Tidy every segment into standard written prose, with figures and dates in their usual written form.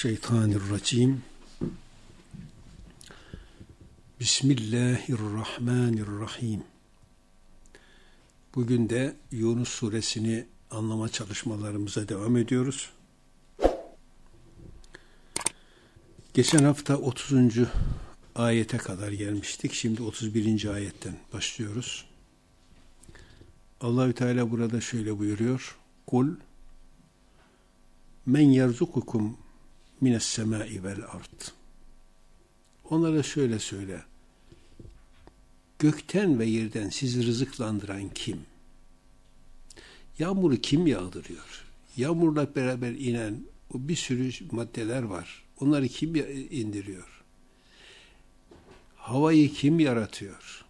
Mineşşeytanirracim. Bismillahirrahmanirrahim. Bugün de Yunus suresini anlama çalışmalarımıza devam ediyoruz. Geçen hafta 30. ayete kadar gelmiştik. Şimdi 31. ayetten başlıyoruz. Allahü Teala burada şöyle buyuruyor. Kul men yerzukukum mines semai vel ard. Onlara şöyle söyle. Gökten ve yerden sizi rızıklandıran kim? Yağmuru kim yağdırıyor? Yağmurla beraber inen o bir sürü maddeler var. Onları kim indiriyor? Havayı kim yaratıyor?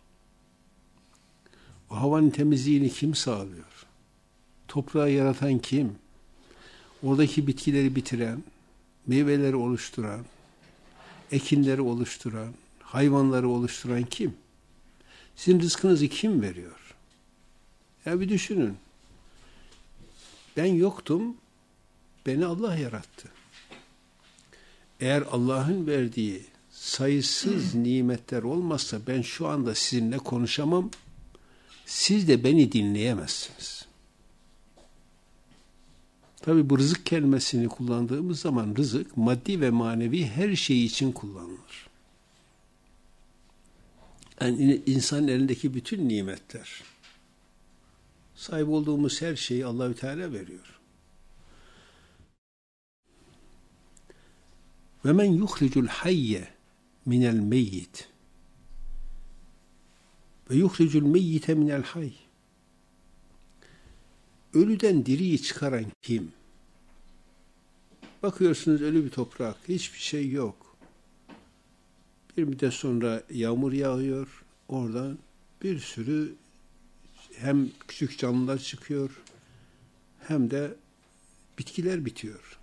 O havanın temizliğini kim sağlıyor? Toprağı yaratan kim? Oradaki bitkileri bitiren, meyveleri oluşturan, ekinleri oluşturan, hayvanları oluşturan kim? Sizin rızkınızı kim veriyor? Ya bir düşünün. Ben yoktum, beni Allah yarattı. Eğer Allah'ın verdiği sayısız nimetler olmazsa ben şu anda sizinle konuşamam, siz de beni dinleyemezsiniz. Tabi bu rızık kelimesini kullandığımız zaman rızık maddi ve manevi her şey için kullanılır. Yani insanın elindeki bütün nimetler, sahip olduğumuz her şeyi Allahü Teala veriyor. Ve men yuhricul hayye minel meyyit ve yuhricul meyyite minel hayy. Ölüden diriyi çıkaran kim? Bakıyorsunuz ölü bir toprak, hiçbir şey yok. Bir müddet sonra yağmur yağıyor, oradan bir sürü hem küçük canlılar çıkıyor, hem de bitkiler bitiyor.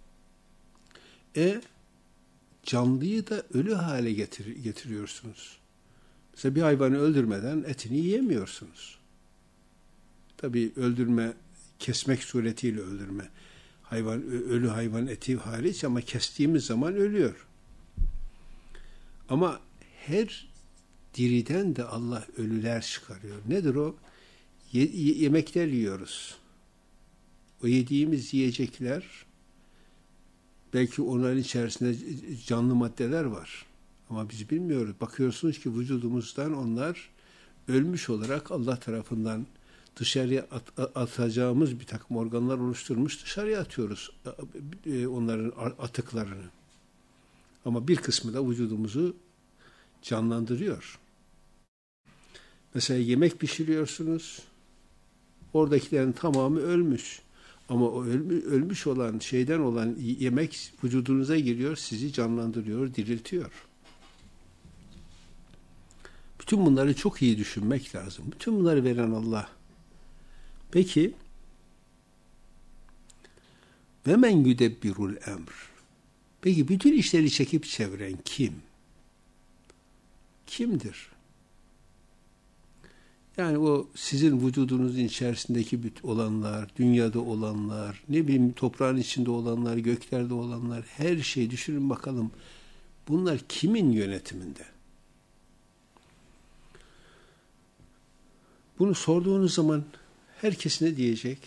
Canlıyı da ölü hale getiriyorsunuz. Mesela bir hayvanı öldürmeden etini yiyemiyorsunuz. Tabii öldürme, kesmek suretiyle öldürme. Ölü hayvan eti hariç ama kestiğimiz zaman ölüyor. Ama her diriden de Allah ölüler çıkarıyor. Nedir o? Yemekler yiyoruz. O yediğimiz yiyecekler, belki onların içerisinde canlı maddeler var. Ama biz bilmiyoruz. Bakıyorsunuz ki vücudumuzdan onlar ölmüş olarak Allah tarafından dışarıya atacağımız bir takım organlar oluşturmuş, dışarıya atıyoruz onların atıklarını. Ama bir kısmı da vücudumuzu canlandırıyor. Mesela yemek pişiriyorsunuz, oradakilerin tamamı ölmüş. Ama o ölmüş olan, şeyden olan yemek vücudunuza giriyor, sizi canlandırıyor, diriltiyor. Bütün bunları çok iyi düşünmek lazım. Bütün bunları veren Allah. Peki, ve men yudebbirul emr. Peki bütün işleri çekip çeviren kim? Kimdir? Yani o sizin vücudunuzun içerisindeki olanlar, dünyada olanlar, ne bileyim toprağın içinde olanlar, göklerde olanlar, her şeyi düşünün bakalım. Bunlar kimin yönetiminde? Bunu sorduğunuz zaman herkes ne diyecek?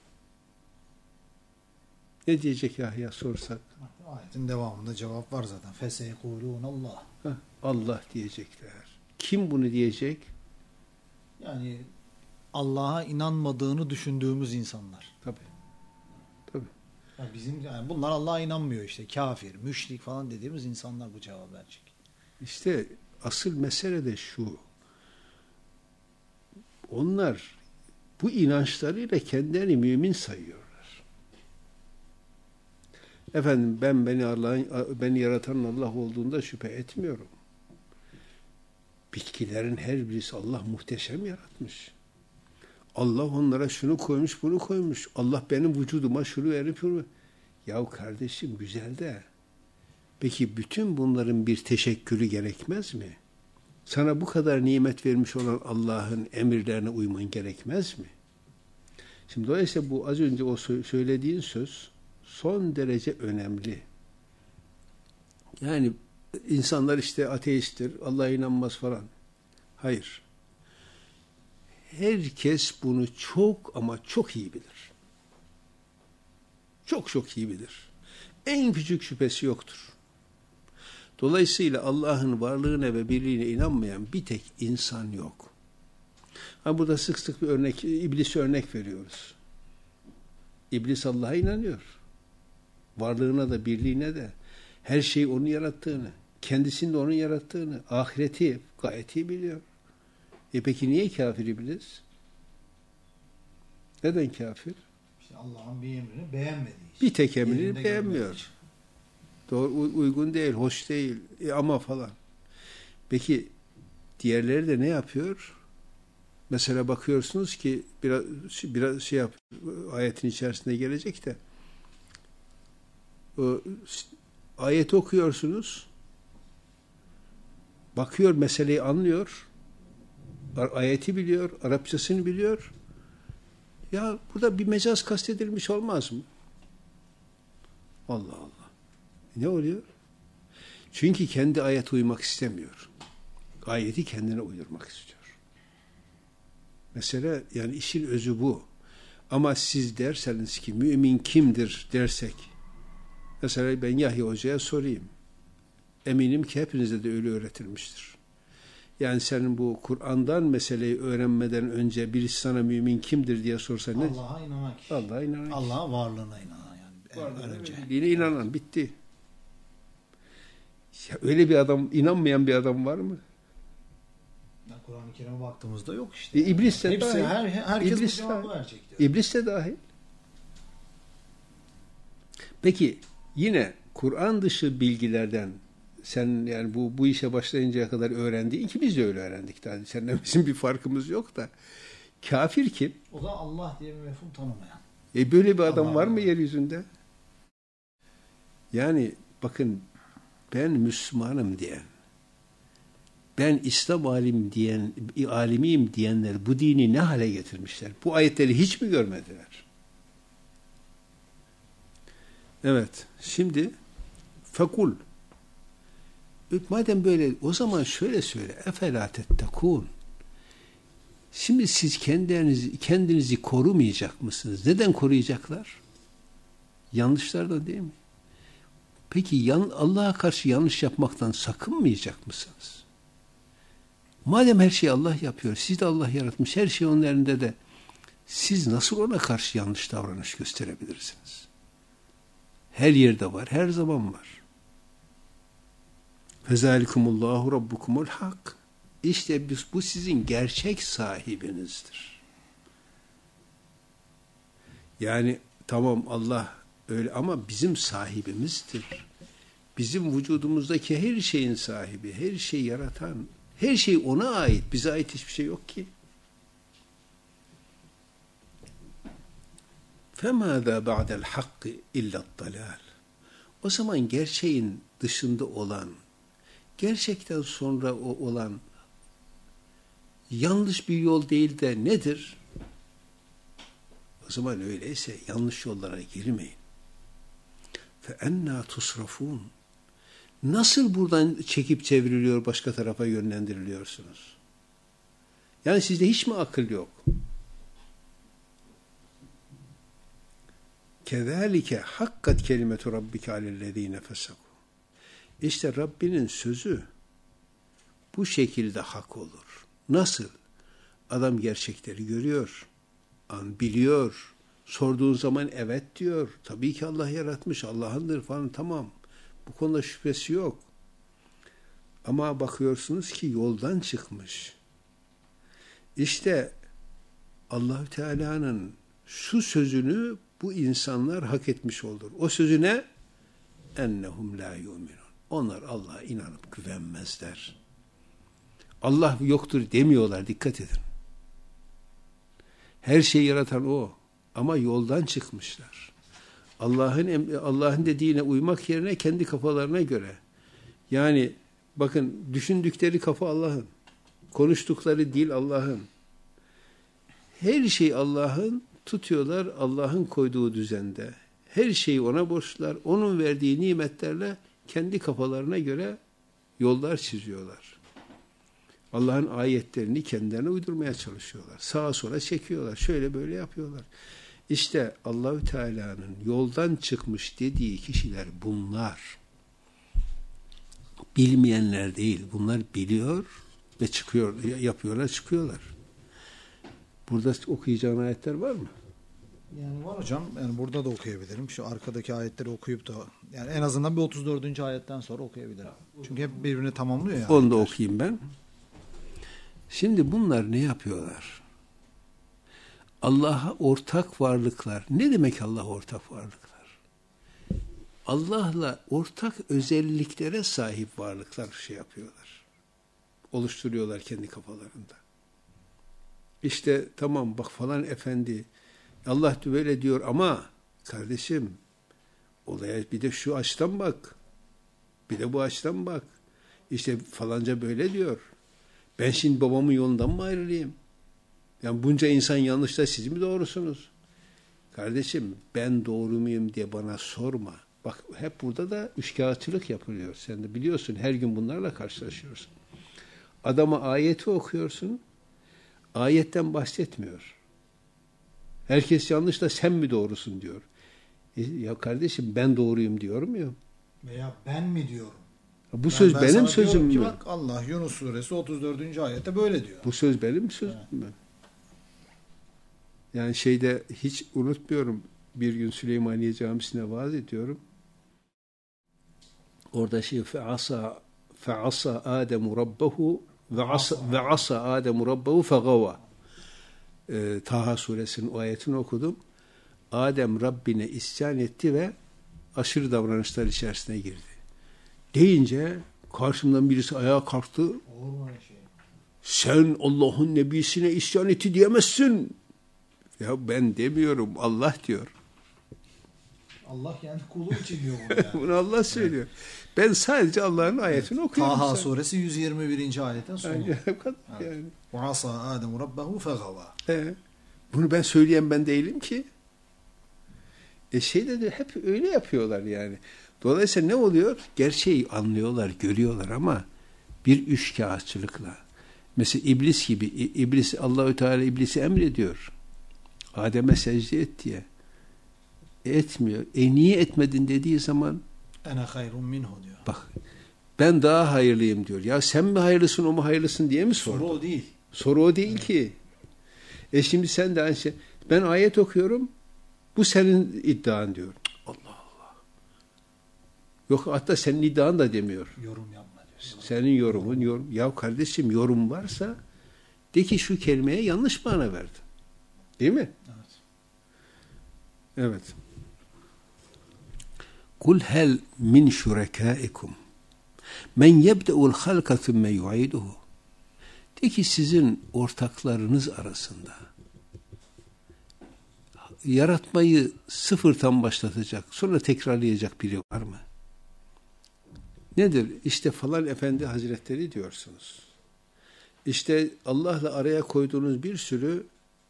Ne diyecek Yahya sorsak? Ayetin devamında cevap var zaten. Feseyekulûn Allah. Allah diyecekler. Kim bunu diyecek? Yani Allah'a inanmadığını düşündüğümüz insanlar. Tabii. Yani bunlar Allah'a inanmıyor işte. Kafir, müşrik falan dediğimiz insanlar bu cevabı verecek. İşte asıl mesele de şu. Onlar bu inançlarıyla kendilerini mümin sayıyorlar. Efendim beni yaratan Allah olduğunda şüphe etmiyorum. Bitkilerin her birisi Allah muhteşem yaratmış. Allah onlara şunu koymuş, bunu koymuş. Allah benim vücuduma şunu verip şunu. Yahu kardeşim güzel de. Peki bütün bunların bir teşekkürü gerekmez mi? Sana bu kadar nimet vermiş olan Allah'ın emirlerine uyman gerekmez mi? Şimdi dolayısıyla bu az önce o söylediğin söz son derece önemli. Yani insanlar işte ateisttir, Allah'a inanmaz falan. Hayır. Herkes bunu çok ama çok iyi bilir. Çok çok iyi bilir. En küçük şüphesi yoktur. Dolayısıyla Allah'ın varlığına ve birliğine inanmayan bir tek insan yok. Ha, burada sık sık bir örnek, İblis'e örnek veriyoruz. İblis Allah'a inanıyor. Varlığına da birliğine de, her şeyi onun yarattığını, kendisini de onun yarattığını, ahireti gayet iyi biliyor. Peki niye kafir İblis? Neden kafir? İşte Allah'ın bir emrini beğenmediği için. Bir tek emrini Yerinde beğenmiyor. görmediği için. Doğru, uygun değil, hoş değil, ama falan. Peki diğerleri de ne yapıyor? Mesela bakıyorsunuz ki biraz şey yap, ayetin içerisinde gelecek de, o ayeti okuyorsunuz, bakıyor, meseleyi anlıyor, ayeti biliyor, Arapçasını biliyor. Ya burada bir mecaz kastedilmiş olmaz mı? Allah Allah. Ne oluyor? Çünkü kendi ayete uymak istemiyor. Ayeti kendine uydurmak istiyor. Mesela yani işin özü bu. Ama siz derseniz ki mümin kimdir dersek, mesela ben Yahya Hoca'ya sorayım. Eminim ki hepinize de öyle öğretilmiştir. Yani senin bu Kur'an'dan meseleyi öğrenmeden önce birisi sana mümin kimdir diye sorsa ne? Allah'a inanan kişi. Allah'a inanan kişi. Allah'a varlığına inanan yani. Önce. Birliğine inanan, bitti. Ya öyle bir adam, inanmayan bir adam var mı? Yani Kur'an-ı Kerim'e baktığımızda yok işte. İblis de hepsi, dahil. herkes İblis bu cevabı dahil. verecek diyor. İblis de dahil. Peki yine Kur'an dışı bilgilerden sen yani bu işe başlayıncaya kadar öğrendiğin ki biz de öyle öğrendik. Yani seninle bizim bir farkımız yok da. Kafir kim? O da Allah diye bir mefhum tanımayan. Böyle bir adam Allah var mı Allah. yeryüzünde? Yani bakın, ben Müslümanım diyen, ben İslam alimiyim diyenler bu dini ne hale getirmişler? Bu ayetleri hiç mi görmediler? Evet, şimdi fekul. Madem böyle, o zaman şöyle söyle. Efela tettekûn. Şimdi siz kendinizi korumayacak mısınız? Neden koruyacaklar? Yanlışlardan değil mi? Peki Allah'a karşı yanlış yapmaktan sakınmayacak mısınız? Madem her şeyi Allah yapıyor, siz de Allah yaratmış, her şey onun elinde de, siz nasıl ona karşı yanlış davranış gösterebilirsiniz? Her yerde var, her zaman var. Fezalikumullahu rabbukumul hak. İşte bu sizin gerçek sahibinizdir. Yani tamam, Allah öyle ama bizim sahibimizdir. Bizim vücudumuzdaki her şeyin sahibi, her şeyi yaratan, her şey ona ait. Bize ait hiçbir şey yok ki. فَمَاذَا بَعْدَ الْحَقِّ اِلَّا الضَّلَالِ. O zaman gerçeğin dışında olan, gerçekten sonra olan yanlış bir yol değil de nedir? O zaman öyleyse yanlış yollara girmeyin. فَاَنَّا تُصْرَفُونَ. Nasıl buradan çekip çevriliyor, başka tarafa yönlendiriliyorsunuz? Yani sizde hiç mi akıl yok? كَذَٰلِكَ حَقَّتْ كَلِمَةُ رَبِّكَ عَلَى الَّذ۪ينَ فَسَقُوا. İşte Rabbinin sözü bu şekilde hak olur. Nasıl? Adam gerçekleri görüyor, biliyor, sorduğun zaman evet diyor. Tabii ki Allah yaratmış, Allah'ındır falan, tamam. Bu konuda şüphesi yok. Ama bakıyorsunuz ki yoldan çıkmış. İşte Allah-u Teala'nın şu sözünü bu insanlar hak etmiş olur. O sözü ne? Ennehum la yu'minun. Onlar Allah'a inanıp güvenmezler. Allah yoktur demiyorlar, dikkat edin. Her şeyi yaratan O. Ama yoldan çıkmışlar. Allah'ın dediğine uymak yerine kendi kafalarına göre. Yani bakın, düşündükleri kafa Allah'ın. Konuştukları dil Allah'ın. Her şey Allah'ın, tutuyorlar Allah'ın koyduğu düzende. Her şeyi ona borçlular. Onun verdiği nimetlerle kendi kafalarına göre yollar çiziyorlar. Allah'ın ayetlerini kendilerine uydurmaya çalışıyorlar. Sağa sola çekiyorlar. Şöyle böyle yapıyorlar. İşte Allahü Teala'nın yoldan çıkmış dediği kişiler bunlar. Bilmeyenler değil. Bunlar biliyor ve çıkıyor, yapıyorlar, çıkıyorlar. Burada okuyacağın ayetler var mı? Yani var hocam. Yani burada da okuyabilirim. Şu arkadaki ayetleri okuyup da yani en azından bir 34. ayetten sonra okuyabilirim. Çünkü hep birbirini tamamlıyor ya. Onu da okuyayım ben. Şimdi bunlar ne yapıyorlar? Allah'a ortak varlıklar. Ne demek Allah'a ortak varlıklar? Allah'la ortak özelliklere sahip varlıklar şey yapıyorlar. Oluşturuyorlar kendi kafalarında. İşte tamam bak falan efendi Allah böyle diyor ama kardeşim olaya bir de şu açıdan bak. Bir de bu açıdan bak. İşte falanca böyle diyor. Ben şimdi babamın yolundan mı ayrılayım? Yani bunca insan yanlışta siz mi doğrusunuz? Kardeşim ben doğru muyum diye bana sorma. Bak hep burada da üçkağıtçılık yapılıyor. Sen de biliyorsun her gün bunlarla karşılaşıyorsun. Adama ayeti okuyorsun. Ayetten bahsetmiyor. Herkes yanlış da sen mi doğrusun diyor. Ya kardeşim ben doğruyum diyorum ya. Veya ben mi diyorum? Bu söz benim sözüm mü? Bak Allah Yunus suresi 34. ayette böyle diyor. Bu söz benim sözüm mü? Yani şeyde hiç unutmuyorum. Bir gün Süleymaniye Camisi'ne vaaz ediyorum. Orada fe'asa Ademu rabbehu ve asa Ademu rabbehu fegava. Taha suresinin o ayetini okudum. Adem Rabbine isyan etti ve aşırı davranışlar içerisine girdi. Deyince karşımdan birisi ayağa kalktı. Sen Allah'ın nebisine isyan etti diyemezsin. Ya ben demiyorum, Allah diyor. Allah yani kulu için diyor bunu yani. Bunu Allah söylüyor. Ben sadece Allah'ın ayetini okuyorum. Taha suresi 121. ayetin sonu. Yani. وَعَصَى آدَمُ رَبَّهُ فَغَوَى. Bunu ben söyleyen ben değilim ki. Şeyde de hep öyle yapıyorlar yani. Dolayısıyla ne oluyor? Gerçeği anlıyorlar, görüyorlar ama bir üçkağıtçılıkla. Mesela iblis gibi. İblis, Allahü Teala iblisi emrediyor. Adem'e secde et diye. Etmiyor. Niye etmedin dediği zaman Ene hayrun minhu diyor. Bak ben daha hayırlıyım diyor. Ya sen mi hayırlısın o mu hayırlısın diye mi sordu? Soru o değil. Soru o değil ki. Şimdi sen de aynı şey. Ben ayet okuyorum. Bu senin iddian diyor. Allah Allah. Yok hatta senin iddian da demiyor. Yorum yapma diyor. Senin yorumun yorum. Ya kardeşim yorum varsa de ki şu kelimeye yanlış mana verdin. Değil mi? Evet. Evet. Kul hel min şurekâikum men yebde'ul halka thumme yu'iduhu. De ki sizin ortaklarınız arasında yaratmayı sıfırdan başlatacak, sonra tekrarlayacak biri var mı? Nedir? İşte falan efendi hazretleri diyorsunuz. İşte Allah'la araya koyduğunuz bir sürü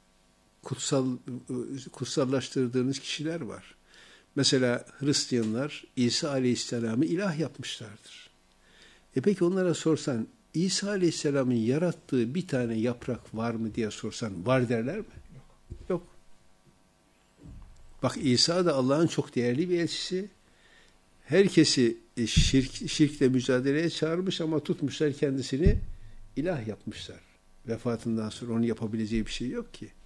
kutsallaştırdığınız kişiler var. Mesela Hristiyanlar İsa Aleyhisselam'ı ilah yapmışlardır. Peki onlara sorsan İsa Aleyhisselam'ın yarattığı bir tane yaprak var mı diye sorsan var derler mi? Yok. Bak İsa da Allah'ın çok değerli bir elçisi. Herkesi şirkle mücadeleye çağırmış ama tutmuşlar kendisini ilah yapmışlar. Vefatından sonra onun yapabileceği bir şey yok ki.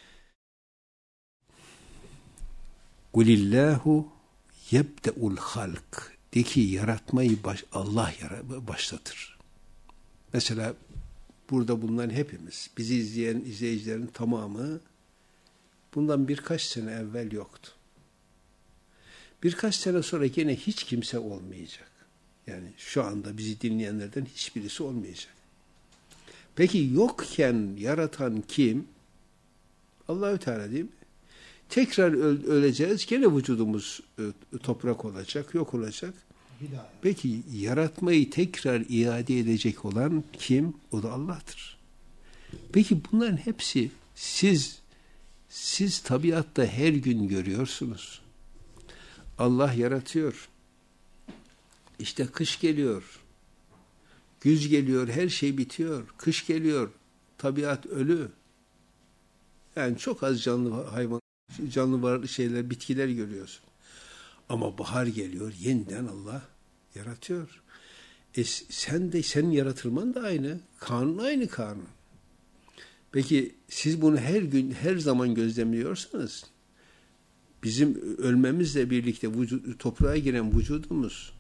Kulillahu yebde'ul halk. De ki yaratmayı Allah başlatır. Mesela burada bulunan hepimiz, bizi izleyen izleyicilerin tamamı bundan birkaç sene evvel yoktu. Birkaç sene sonra gene hiç kimse olmayacak. Yani şu anda bizi dinleyenlerden hiçbirisi olmayacak. Peki yokken yaratan kim? Allahü Teala değil mi? Tekrar öleceğiz. Gene vücudumuz toprak olacak, yok olacak. Peki yaratmayı tekrar iade edecek olan kim? O da Allah'tır. Peki bunların hepsi siz tabiatta her gün görüyorsunuz. Allah yaratıyor. İşte kış geliyor. Güz geliyor, her şey bitiyor. Kış geliyor, tabiat ölü. Yani çok az canlı hayvan, canlı var şeyler, bitkiler görüyorsun. Ama bahar geliyor, yeniden Allah yaratıyor. Senin yaratılman da aynı. Kanun aynı kanun. Peki siz bunu her gün, her zaman gözlemliyorsanız, bizim ölmemizle birlikte toprağa giren vücudumuz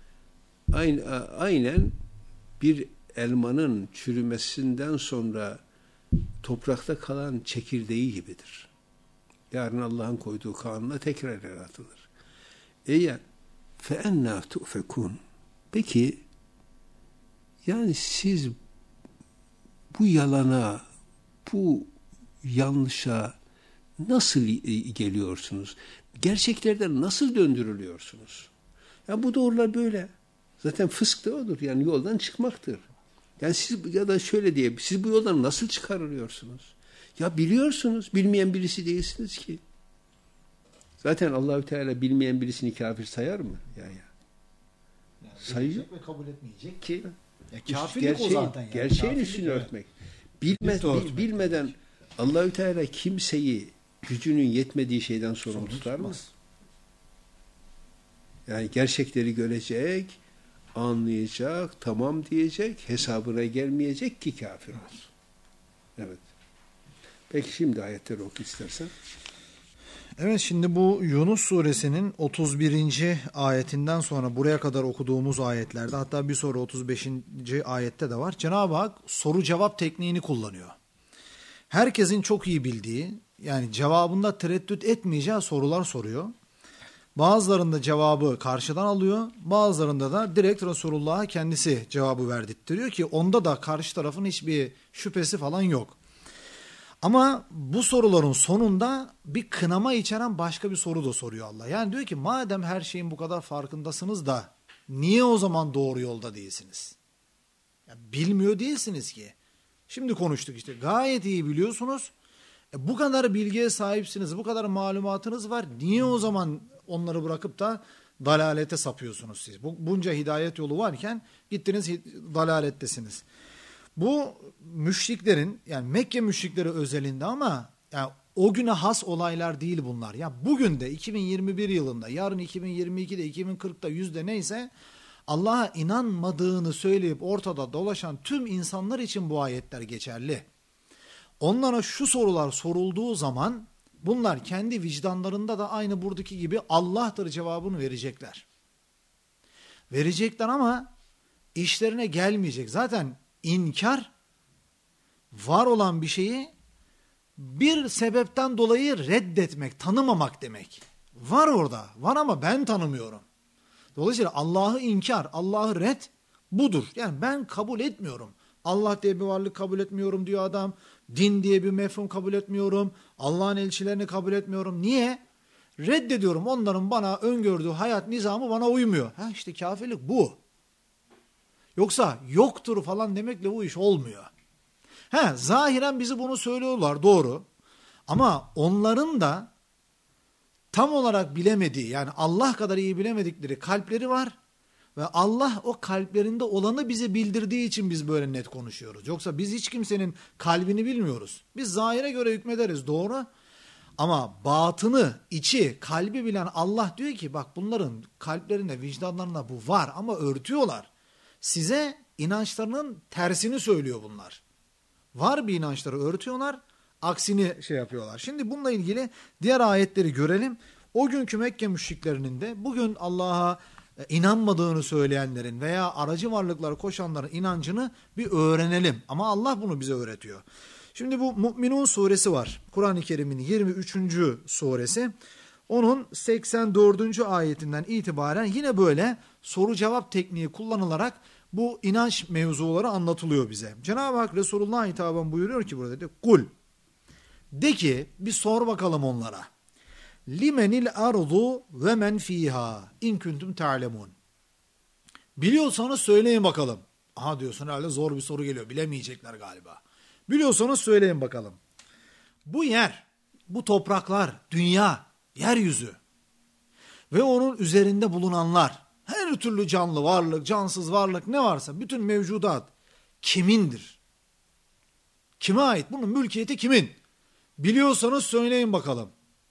aynen bir elmanın çürümesinden sonra toprakta kalan çekirdeği gibidir. Yarın Allah'ın koyduğu kanunla tekrar yaratılır. فَاَنَّا تُؤْفَكُونَ Peki, yani siz bu yalana, bu yanlışa nasıl geliyorsunuz? Gerçeklerden nasıl döndürülüyorsunuz? Ya bu doğrular böyle. Zaten fısk da odur. Yani yoldan çıkmaktır. Yani siz, ya da şöyle diye, siz bu yoldan nasıl çıkarılıyorsunuz? Ya biliyorsunuz, bilmeyen birisi değilsiniz ki. Zaten Allahü Teala bilmeyen birisini kafir sayar mı? Yani sayıyor ve kabul etmeyecek ki. Ya kafirlik o zaten. Yani. Gerçeğin üstünü örtmek. Bilmeden Allahü Teala kimseyi gücünün yetmediği şeyden sorumlu tutar mı? Yani gerçekleri görecek, anlayacak, tamam diyecek, hesabına gelmeyecek ki kafir olsun. Evet. Peki şimdi ayetleri oku istersen. Evet, şimdi bu Yunus suresinin 31. ayetinden sonra buraya kadar okuduğumuz ayetlerde, hatta bir sonra 35. ayette de var. Cenab-ı Hak soru cevap tekniğini kullanıyor. Herkesin çok iyi bildiği, yani cevabında tereddüt etmeyeceği sorular soruyor. Bazılarında cevabı karşıdan alıyor, bazılarında da direkt Resulullah'a kendisi cevabı verdirtiyor ki onda da karşı tarafın hiçbir şüphesi falan yok. Ama bu soruların sonunda bir kınama içeren başka bir soru da soruyor Allah. Yani diyor ki madem her şeyin bu kadar farkındasınız da niye o zaman doğru yolda değilsiniz? Ya bilmiyor değilsiniz ki. Şimdi konuştuk işte, gayet iyi biliyorsunuz. Bu kadar bilgiye sahipsiniz, bu kadar malumatınız var. Niye o zaman onları bırakıp da dalalete sapıyorsunuz siz? Bunca hidayet yolu varken gittiniz dalalettesiniz. Bu müşriklerin, yani Mekke müşrikleri özelinde, ama yani o güne has olaylar değil bunlar. Ya bugün de 2021 yılında, yarın 2022'de, 2040'da, 100'de neyse Allah'a inanmadığını söyleyip ortada dolaşan tüm insanlar için bu ayetler geçerli. Onlara şu sorular sorulduğu zaman bunlar kendi vicdanlarında da aynı buradaki gibi Allah'tır cevabını verecekler. Verecekler ama işlerine gelmeyecek. Zaten İnkar, var olan bir şeyi bir sebepten dolayı reddetmek, tanımamak demek. Var orada, var ama ben tanımıyorum. Dolayısıyla Allah'ı inkar, Allah'ı red budur. Yani ben kabul etmiyorum. Allah diye bir varlık kabul etmiyorum diyor adam. Din diye bir mefhum kabul etmiyorum. Allah'ın elçilerini kabul etmiyorum. Niye? Reddediyorum. Onların bana öngördüğü hayat nizamı bana uymuyor. İşte kafirlik bu. Yoksa yoktur falan demekle bu iş olmuyor. Zahiren bizi bunu söylüyorlar, doğru. Ama onların da tam olarak bilemediği, yani Allah kadar iyi bilemedikleri kalpleri var. Ve Allah o kalplerinde olanı bize bildirdiği için biz böyle net konuşuyoruz. Yoksa biz hiç kimsenin kalbini bilmiyoruz. Biz zahire göre hükmederiz, doğru. Ama batını, içi, kalbi bilen Allah diyor ki bak bunların kalplerinde, vicdanlarında bu var ama örtüyorlar. Size inançlarının tersini söylüyor bunlar. Var bir inançları örtüyorlar, aksini yapıyorlar. Şimdi bununla ilgili diğer ayetleri görelim. O günkü Mekke müşriklerinin de bugün Allah'a inanmadığını söyleyenlerin veya aracı varlıklara koşanların inancını bir öğrenelim. Ama Allah bunu bize öğretiyor. Şimdi bu Mü'minun suresi var. Kur'an-ı Kerim'in 23. suresi. Onun 84. ayetinden itibaren yine böyle soru cevap tekniği kullanılarak bu inanç mevzuları anlatılıyor bize. Cenab-ı Hak Resulullah'a hitaben buyuruyor ki burada, kul, de ki bir sor bakalım onlara. Limenil ardu ve men fiha in kuntum ta'lemun. Biliyorsanız söyleyin bakalım. Aha diyorsun, herhalde zor bir soru geliyor. Bilemeyecekler galiba. Biliyorsanız söyleyin bakalım. Bu yer, bu topraklar, dünya, yeryüzü ve onun üzerinde bulunanlar, Her türlü canlı varlık, cansız varlık ne varsa bütün mevcudat kimindir? Kime ait? Bunun mülkiyeti kimin? Biliyorsanız söyleyin bakalım.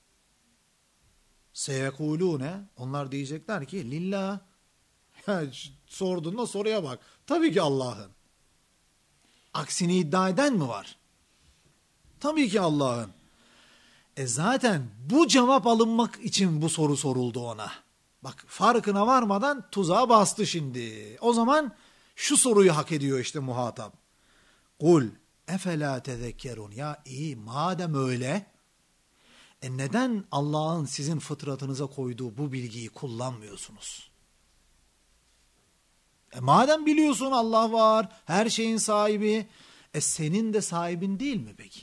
Seyekulune, onlar diyecekler ki lillah. Ya, sorduğunda soruya bak. Tabii ki Allah'ın. Aksini iddia eden mi var? Tabii ki Allah'ın. Zaten bu cevap alınmak için bu soru soruldu ona. Bak farkına varmadan tuzağa bastı şimdi. O zaman şu soruyu hak ediyor işte muhatap. Kul efela tezekkerun. Ya iyi madem öyle neden Allah'ın sizin fıtratınıza koyduğu bu bilgiyi kullanmıyorsunuz? Madem biliyorsun Allah var, her şeyin sahibi, senin de sahibin değil mi peki?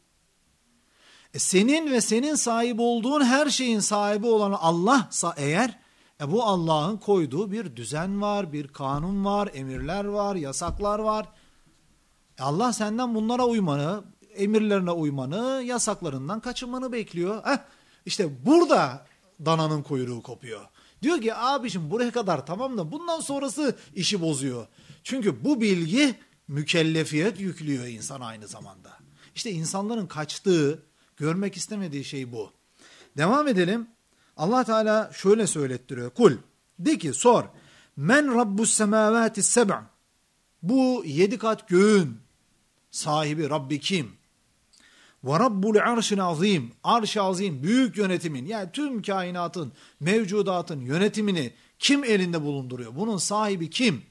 Senin ve senin sahip olduğun her şeyin sahibi olan Allah'sa eğer, bu Allah'ın koyduğu bir düzen var, bir kanun var, emirler var, yasaklar var. Allah senden bunlara uymanı, emirlerine uymanı, yasaklarından kaçınmanı bekliyor. İşte burada dananın kuyruğu kopuyor. Diyor ki abiciğim buraya kadar tamam da bundan sonrası işi bozuyor. Çünkü bu bilgi mükellefiyet yüklüyor insan aynı zamanda. İşte insanların kaçtığı, görmek istemediği şey bu. Devam edelim. Allah Teala şöyle söylettiriyor. Kul, de ki sor. Men rabbus semavati seb'. Bu 7 kat göğün sahibi Rabbi kim? Ve rabbul arşil azim. Arş-ı azim, büyük yönetimin, yani tüm kainatın, mevcudatın yönetimini kim elinde bulunduruyor? Bunun sahibi kim?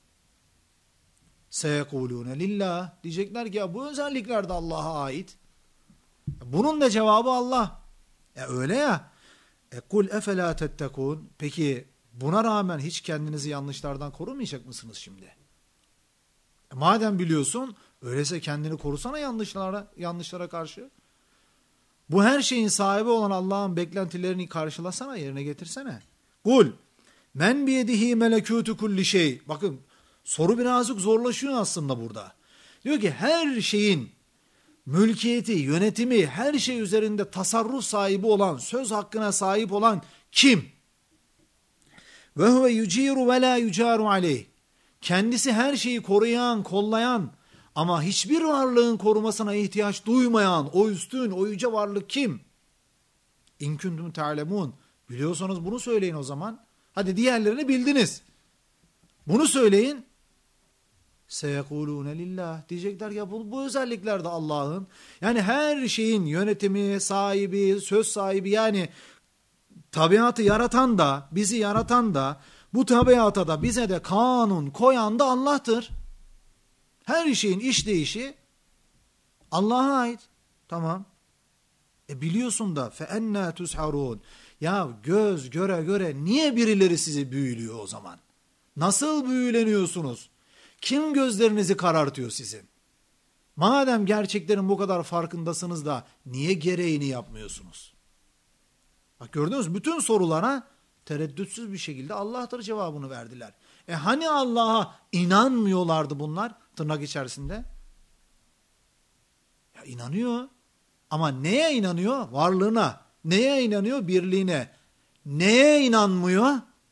Seyekulune lillah. Diyecekler ki ya bu özellikler de Allah'a ait. Bunun da cevabı Allah. Öyle ya. Kul efela tettekun. Peki buna rağmen hiç kendinizi yanlışlardan korumayacak mısınız şimdi? Madem biliyorsun, öyleyse kendini korusana yanlışlara karşı. Bu her şeyin sahibi olan Allah'ın beklentilerini karşılasana, yerine getirsene. Kul men biyedihi melekutu kulli şey. Bakın soru birazcık zorlaşıyor aslında burada. Diyor ki her şeyin mülkiyeti, yönetimi, her şey üzerinde tasarruf sahibi olan, söz hakkına sahip olan kim? Ve huve yuciru ve la yucaru aleyh. Kendisi her şeyi koruyan, kollayan ama hiçbir varlığın korumasına ihtiyaç duymayan o üstün, o yüce varlık kim? İn kuntum ta'lemun. Biliyorsanız bunu söyleyin o zaman. Hadi diğerlerini bildiniz. Bunu söyleyin. Seyekulune lillah. Diyecekler ya bu özellikler de Allah'ın. Yani her şeyin yönetimi, sahibi, söz sahibi, yani tabiatı yaratan da, bizi yaratan da, bu tabiata da bize de kanun koyan da Allah'tır. Her şeyin işleyişi Allah'a ait. Tamam. Biliyorsun da فَاَنَّا تُسْحَرُونَ. Ya göz göre göre niye birileri sizi büyülüyor o zaman? Nasıl büyüleniyorsunuz? Kim gözlerinizi karartıyor sizin? Madem gerçeklerin bu kadar farkındasınız da niye gereğini yapmıyorsunuz? Bak gördünüz mü? Bütün sorulara tereddütsüz bir şekilde Allah'tır cevabını verdiler. Hani Allah'a inanmıyorlardı bunlar tırnak içerisinde? Ya inanıyor. Ama neye inanıyor? Varlığına. Neye inanıyor? Birliğine. Neye inanmıyor?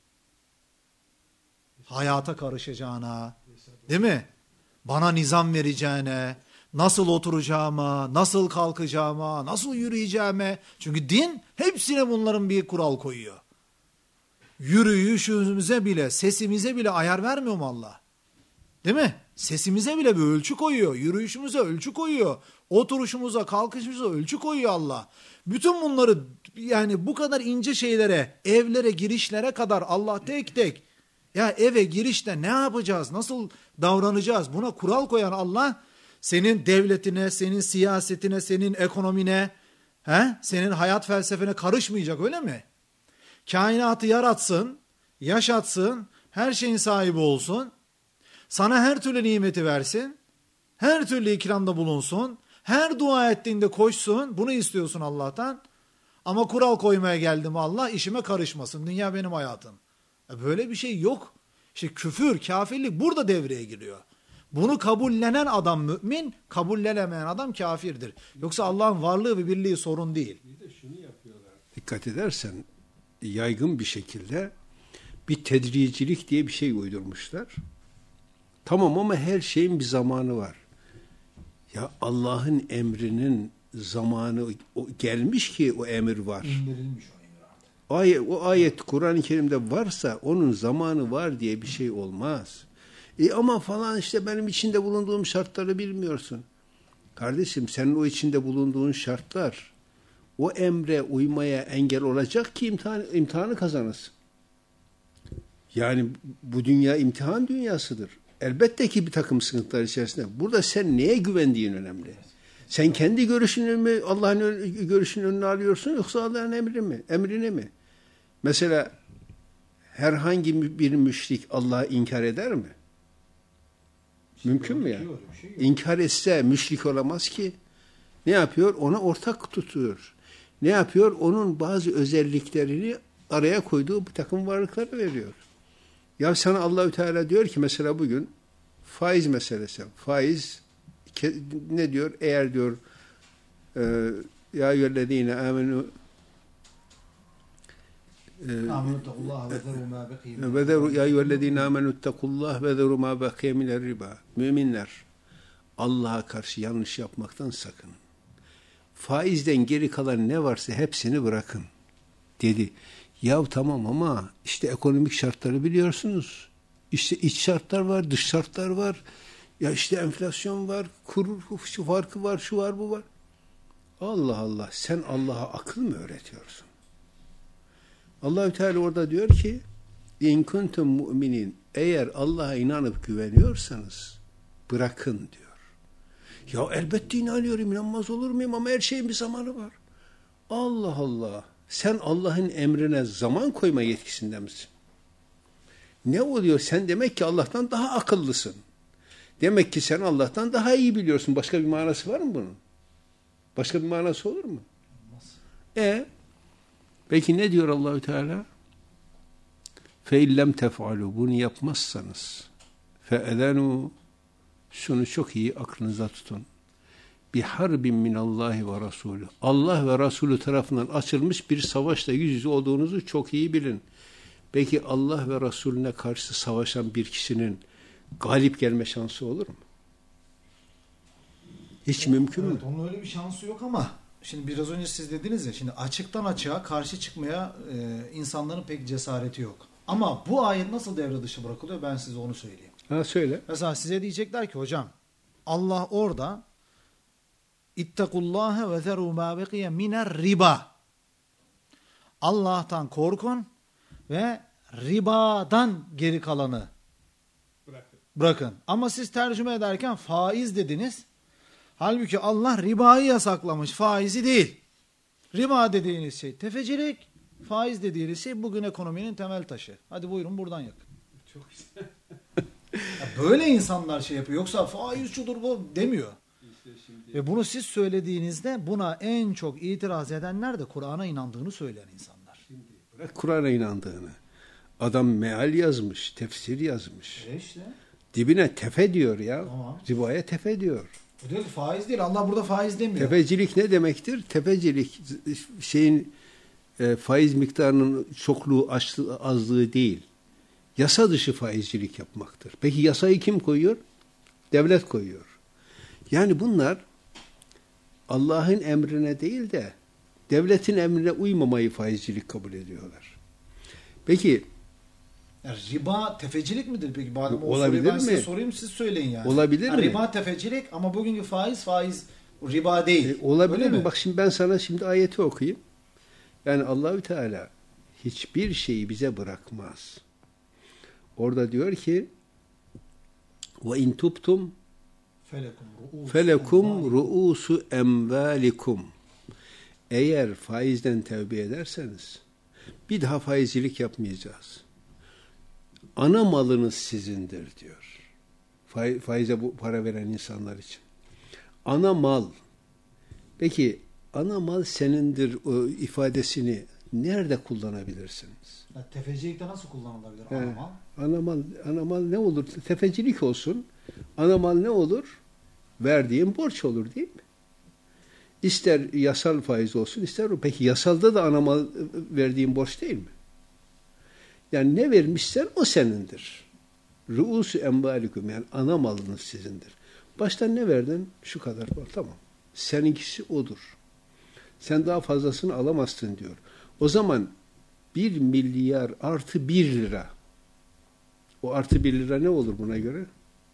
Hayata karışacağına. Değil mi? Bana nizam vereceğine, nasıl oturacağıma, nasıl kalkacağıma, nasıl yürüyeceğime. Çünkü din hepsine bunların bir kural koyuyor. Yürüyüşümüze bile, sesimize bile ayar vermiyor mu Allah? Değil mi? Sesimize bile bir ölçü koyuyor. Yürüyüşümüze ölçü koyuyor. Oturuşumuza, kalkışımıza ölçü koyuyor Allah. Bütün bunları, yani bu kadar ince şeylere, evlere, girişlere kadar Allah tek tek, ya eve girişte ne yapacağız, nasıl davranacağız, buna kural koyan Allah, senin devletine, senin siyasetine, senin ekonomine, senin hayat felsefene karışmayacak, öyle mi? Kainatı yaratsın, yaşatsın, her şeyin sahibi olsun, sana her türlü nimeti versin, her türlü ikramda bulunsun, her dua ettiğinde koşsun, bunu istiyorsun Allah'tan. Ama kural koymaya geldim Allah, işime karışmasın, dünya benim hayatım. Böyle bir şey yok. İşte küfür, kafirlik burada devreye giriyor. Bunu kabullenen adam mümin, kabullenemeyen adam kafirdir. Yoksa Allah'ın varlığı ve birliği sorun değil. Bir de şunu yapıyorlar. Dikkat edersen yaygın bir şekilde bir tedricilik diye bir şey uydurmuşlar. Tamam ama her şeyin bir zamanı var. Ya Allah'ın emrinin zamanı gelmiş ki o emir var. İndirilmiş o emir artık. O ayet Kur'an-ı Kerim'de varsa onun zamanı var diye bir şey olmaz. Ama falan işte benim içinde bulunduğum şartları bilmiyorsun. Kardeşim senin o içinde bulunduğun şartlar o emre uymaya engel olacak ki imtihanı kazanırsın. Yani bu dünya imtihan dünyasıdır. Elbette ki bir takım sıkıntılar içerisinde. Burada sen neye güvendiğin önemli. Sen kendi görüşünü mü, Allah'ın görüşünün önüne alıyorsun yoksa Allah'ın emrini mi? Mesela herhangi bir müşrik Allah'ı inkar eder mi? Mümkün mü ya? İnkar etse müşrik olamaz ki. Ne yapıyor? Ona ortak tutuyor. Ne yapıyor? Onun bazı özelliklerini araya koyduğu bir takım varlıkları veriyor. Ya sana Allahü Teala diyor ki mesela bugün faiz meselesi. Faiz ne diyor? Eğer diyor ya eyyühellezine amenu ya eyyühellezine amenu ittakullah ve zeru ma bakiye minel riba. Müminler Allah'a karşı yanlış yapmaktan sakının. Faizden geri kalan ne varsa hepsini bırakın dedi. Ya tamam ama işte ekonomik şartları biliyorsunuz. İşte iç şartlar var, dış şartlar var. Ya işte enflasyon var, kur şu farkı var, şu var, bu var. Allah Allah, sen Allah'a akıl mı öğretiyorsun? Allahü Teala orada diyor ki in kuntum mu'minin, eğer Allah'a inanıp güveniyorsanız bırakın diyor. Ya elbette inanıyorum, inanmaz olur muyum ama her şeyin bir zamanı var. Allah Allah. Sen Allah'ın emrine zaman koyma yetkisinde misin? Ne oluyor? Sen demek ki Allah'tan daha akıllısın. Demek ki sen Allah'tan daha iyi biliyorsun. Başka bir manası var mı bunun? Başka bir manası olur mu? Peki ne diyor Allahü Teala? فَاِلَّمْ تَفْعَلُوا Bunu yapmazsanız فَاَذَنُوا Şunu çok iyi aklınıza tutun. بِحَرْبٍ مِنَ اللّٰهِ وَرَسُولُهُ Allah ve Resulü tarafından açılmış bir savaşla yüz yüze olduğunuzu çok iyi bilin. Peki Allah ve Resulüne karşı savaşan bir kişinin galip gelme şansı olur mu? Hiç mümkün mü? Onun öyle bir şansı yok ama şimdi biraz önce siz dediniz ya, şimdi açıktan açığa karşı çıkmaya insanların pek cesareti yok. Ama bu ayet nasıl devre dışı bırakılıyor, ben size onu söyleyeyim. Söyle. Mesela size diyecekler ki hocam Allah orada İttekullâhe ve zerû mâ bekiye miner riba. Allah'tan korkun ve ribadan geri kalanı bırakın. Ama siz tercüme ederken faiz dediniz. Halbuki Allah ribayı yasaklamış, faizi değil. Riba dediğiniz şey tefecilik, faiz dediğiniz şey bugün ekonominin temel taşı. Hadi buyurun buradan yakın. Çok güzel. Böyle insanlar şey yapıyor. Yoksa faiz şudur bu demiyor. Ve bunu siz söylediğinizde buna en çok itiraz edenler de Kur'an'a inandığını söyleyen insanlar. Bırak Kur'an'a inandığını. Adam meal yazmış, tefsir yazmış. İşte. Dibine tefe diyor ya. Tamam. Ribaya tefe diyor. O diyor ki faiz değil. Allah burada faiz demiyor. Tefecilik ne demektir? Tefecilik faiz miktarının çokluğu, azlığı değil. Yasa dışı faizcilik yapmaktır. Peki yasayı kim koyuyor? Devlet koyuyor. Yani bunlar Allah'ın emrine değil de devletin emrine uymamayı faizcilik kabul ediyorlar. Peki yani riba tefecilik midir peki? Olabilir mi? Ben size sorayım, siz söyleyin yani. Olabilir mi? Riba tefecilik ama bugünkü faiz riba değil. Olabilir mi? Bak şimdi ben sana ayeti okuyayım. Yani Allahü Teala hiçbir şeyi bize bırakmaz. Orada diyor ki ve in tubtum felekum ru'usu emvalikum. Eğer faizden tevbe ederseniz bir daha faizcilik yapmayacağız. Ana malınız sizindir diyor. Faize bu para veren insanlar için. Ana mal. Peki ana mal senindir o ifadesini nerede kullanabilirsiniz? Ya, tefecilikte nasıl kullanılabilir ana mal? Ana mal ne olur? Tefecilik olsun. Ana mal ne olur? Verdiğin borç olur değil mi? İster yasal faiz olsun, ister o. Peki yasalda da ana mal verdiğin borç değil mi? Yani ne vermişsen o senindir. Ru'usu envalikum, yani ana malınız sizindir. Baştan ne verdin? Şu kadar var, tamam. Seninkisi odur. Sen daha fazlasını alamazsın diyor. O zaman 1 milyar artı 1 lira. O artı 1 lira ne olur buna göre?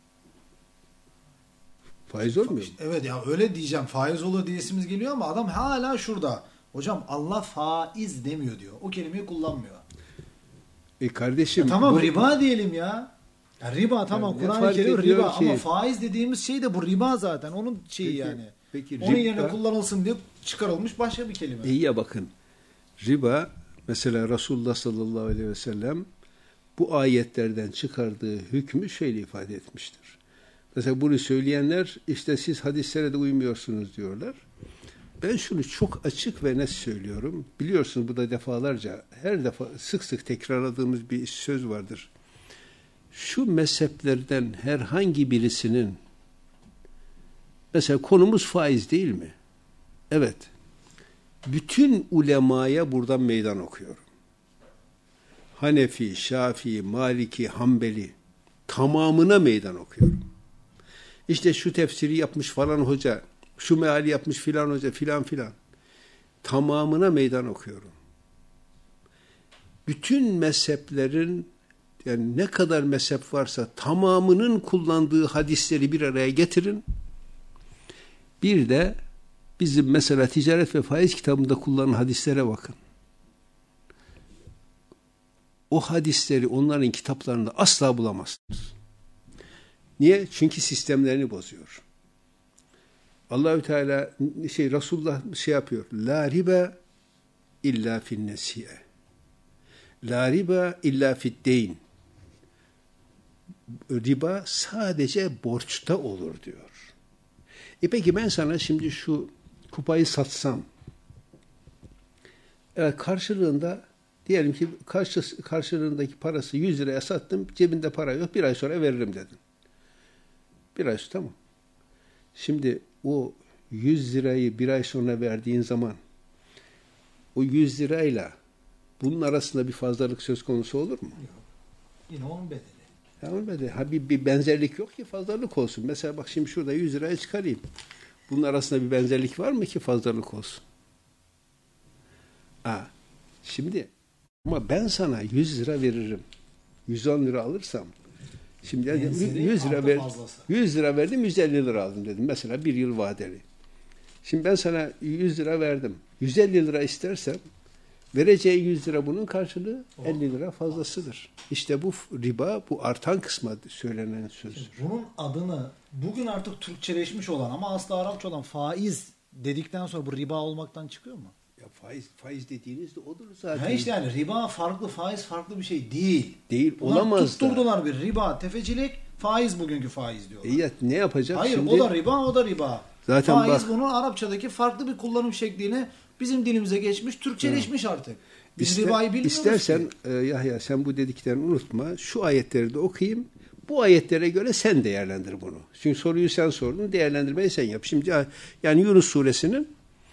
Faiz olmuyor mu? Evet ya, öyle diyeceğim. Faiz olur diyesimiz geliyor ama adam hala şurada. Hocam Allah faiz demiyor diyor. O kelimeyi kullanmıyor. Kardeşim. Tamam riba diyelim ya. Ya riba tamam, ne Kur'an-ı fark Kerim ediyor riba ki? ama faiz dediğimiz şey de bu riba zaten. Onun şeyi yani. Peki, onun riba- yerine kullanılsın diye çıkarılmış başka bir kelime. İyi ya, bakın. Riba, mesela Resulullah sallallahu aleyhi ve sellem bu ayetlerden çıkardığı hükmü şöyle ifade etmiştir. Mesela bunu söyleyenler işte siz hadislere de uymuyorsunuz diyorlar. Ben şunu çok açık ve net söylüyorum. Biliyorsunuz bu da defalarca, her defa sık sık tekrarladığımız bir söz vardır. Şu mezheplerden herhangi birisinin, mesela konumuz faiz değil mi? Evet. Bütün ulemaya buradan meydan okuyorum. Hanefi, Şafii, Maliki, Hanbeli tamamına meydan okuyorum. İşte şu tefsiri yapmış falan hoca, şu meali yapmış filan hoca filan filan. Tamamına meydan okuyorum. Bütün mezheplerin, yani ne kadar mezhep varsa tamamının kullandığı hadisleri bir araya getirin. Bir de bizim mesela Ticaret ve Faiz kitabında kullanılan hadislere bakın. O hadisleri onların kitaplarında asla bulamazsınız. Niye? Çünkü sistemlerini bozuyor. Allahü Teala Resulullah yapıyor. La riba illa fin nesiye. La riba illa fid deyn. Riba sadece borçta olur diyor. Peki ben sana şimdi şu kupayı satsam, karşılığında diyelim ki karşılığındaki parası 100 liraya sattım, cebinde para yok, bir ay sonra veririm dedin. Bir ay sonra, tamam. Şimdi o 100 lirayı bir ay sonra verdiğin zaman o 100 lirayla bunun arasında bir fazlalık söz konusu olur mu? Yok. Yine onun bedeli. Onun bedeli. Bir benzerlik yok ki fazlalık olsun. Mesela bak şimdi şurada 100 liraya çıkarayım. Bunun arasında bir benzerlik var mı ki fazlalık olsun? Şimdi ama ben sana 100 lira veririm. 110 lira alırsam, şimdi 100 lira verdim, 150 lira aldım dedim. Mesela bir yıl vadeli. Şimdi ben sana 100 lira verdim. 150 lira istersem vereceği 100 lira bunun karşılığı 50 lira fazlasıdır. İşte bu riba, bu artan kısma söylenen söz. Bunun adını bugün artık Türkçeleşmiş olan ama asla Arapça olan faiz dedikten sonra bu riba olmaktan çıkıyor mu? Ya faiz dediğiniz de odur zaten. İşte yani riba farklı, faiz farklı bir şey değil. Değil, bunlar olamaz da. Tutturdular bir riba, tefecilik, faiz bugünkü faiz diyorlar. Ya ne yapacak Hayır, şimdi? o da riba, o da riba. Zaten faiz bunun Arapçadaki farklı bir kullanım şekliyle bizim dilimize geçmiş, Türkçeleşmiş artık. Biz ribayı bilmiyoruz İstersen Yahya, sen bu dediklerini unutma. Şu ayetleri de okuyayım. Bu ayetlere göre sen değerlendir bunu. Çünkü soruyu sen sordun, değerlendirmeyi sen yap. Şimdi yani Yunus suresinin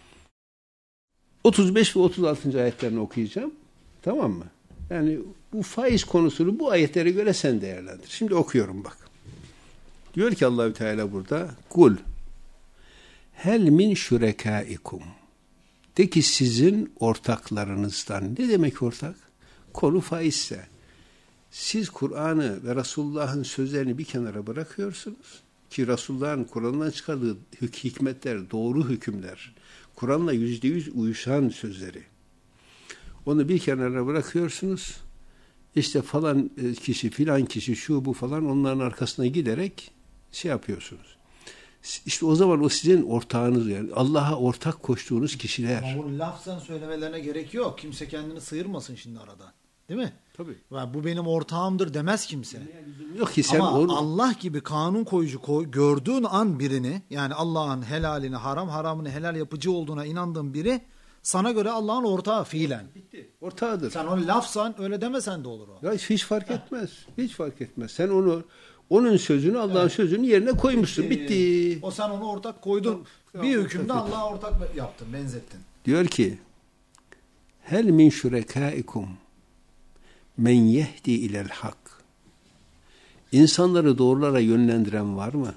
35 ve 36. ayetlerini okuyacağım. Tamam mı? Yani bu faiz konusunu bu ayetlere göre sen değerlendir. Şimdi okuyorum bak. Diyor ki Allahü Teala burada, kul hel min şurekaikum. De ki sizin ortaklarınızdan. Ne demek ortak? Konu faizse. Siz Kur'an'ı ve Resulullah'ın sözlerini bir kenara bırakıyorsunuz. Ki Resulullah'ın Kur'an'dan çıkardığı hikmetler, doğru hükümler. Kur'an'la %100 uyuşan sözleri. Onu bir kenara bırakıyorsunuz. İşte falan kişi, filan kişi, şu bu falan, onların arkasına giderek yapıyorsunuz. İşte o zaman o sizin ortağınız, yani Allah'a ortak koştuğunuz kişiler. Ama bunu lafzen söylemelerine gerek yok. Kimse kendini sıyırmasın şimdi aradan. Değil mi? Tabii. Bu benim ortağımdır demez kimse. Yok ki sen ama Allah gibi kanun koyucu gördüğün an birini, yani Allah'ın helalini haram, haramını helal yapıcı olduğuna inandığın biri sana göre Allah'ın ortağı fiilen. Bitti. Ortağıdır. Sen onu lafsan öyle demesen de olur o. Ya hiç fark etmez. Hiç fark etmez. Sen onun sözünü, Allah'ın sözünü yerine koymuşsun. Bitti. O sen onu ortak koydun. Bir hükümde Allah'a ortak yaptın, benzettin. Diyor ki hel min şurekaikum, men yehdi ilel hak. İnsanları doğrulara yönlendiren var mı?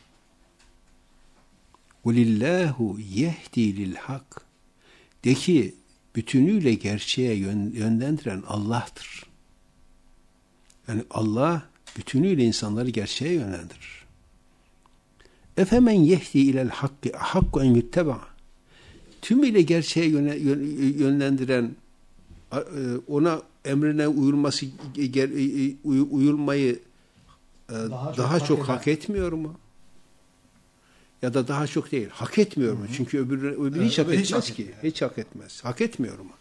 Kulillahu yehdi lil hak. De ki bütünüyle gerçeğe yönlendiren Allah'tır. Yani Allah bütünüyle insanları gerçeğe yönlendirir. Efemen yehdi ilel hakku en yutteba. Tümüyle gerçeğe yönlendiren, ona emrine uyulmayı daha çok hak etmiyor mu? Ya da daha çok değil. Hak etmiyor mu? Çünkü öbürü hiç hak etmez ki. Hiç hak etmez. Hak etmiyor mu?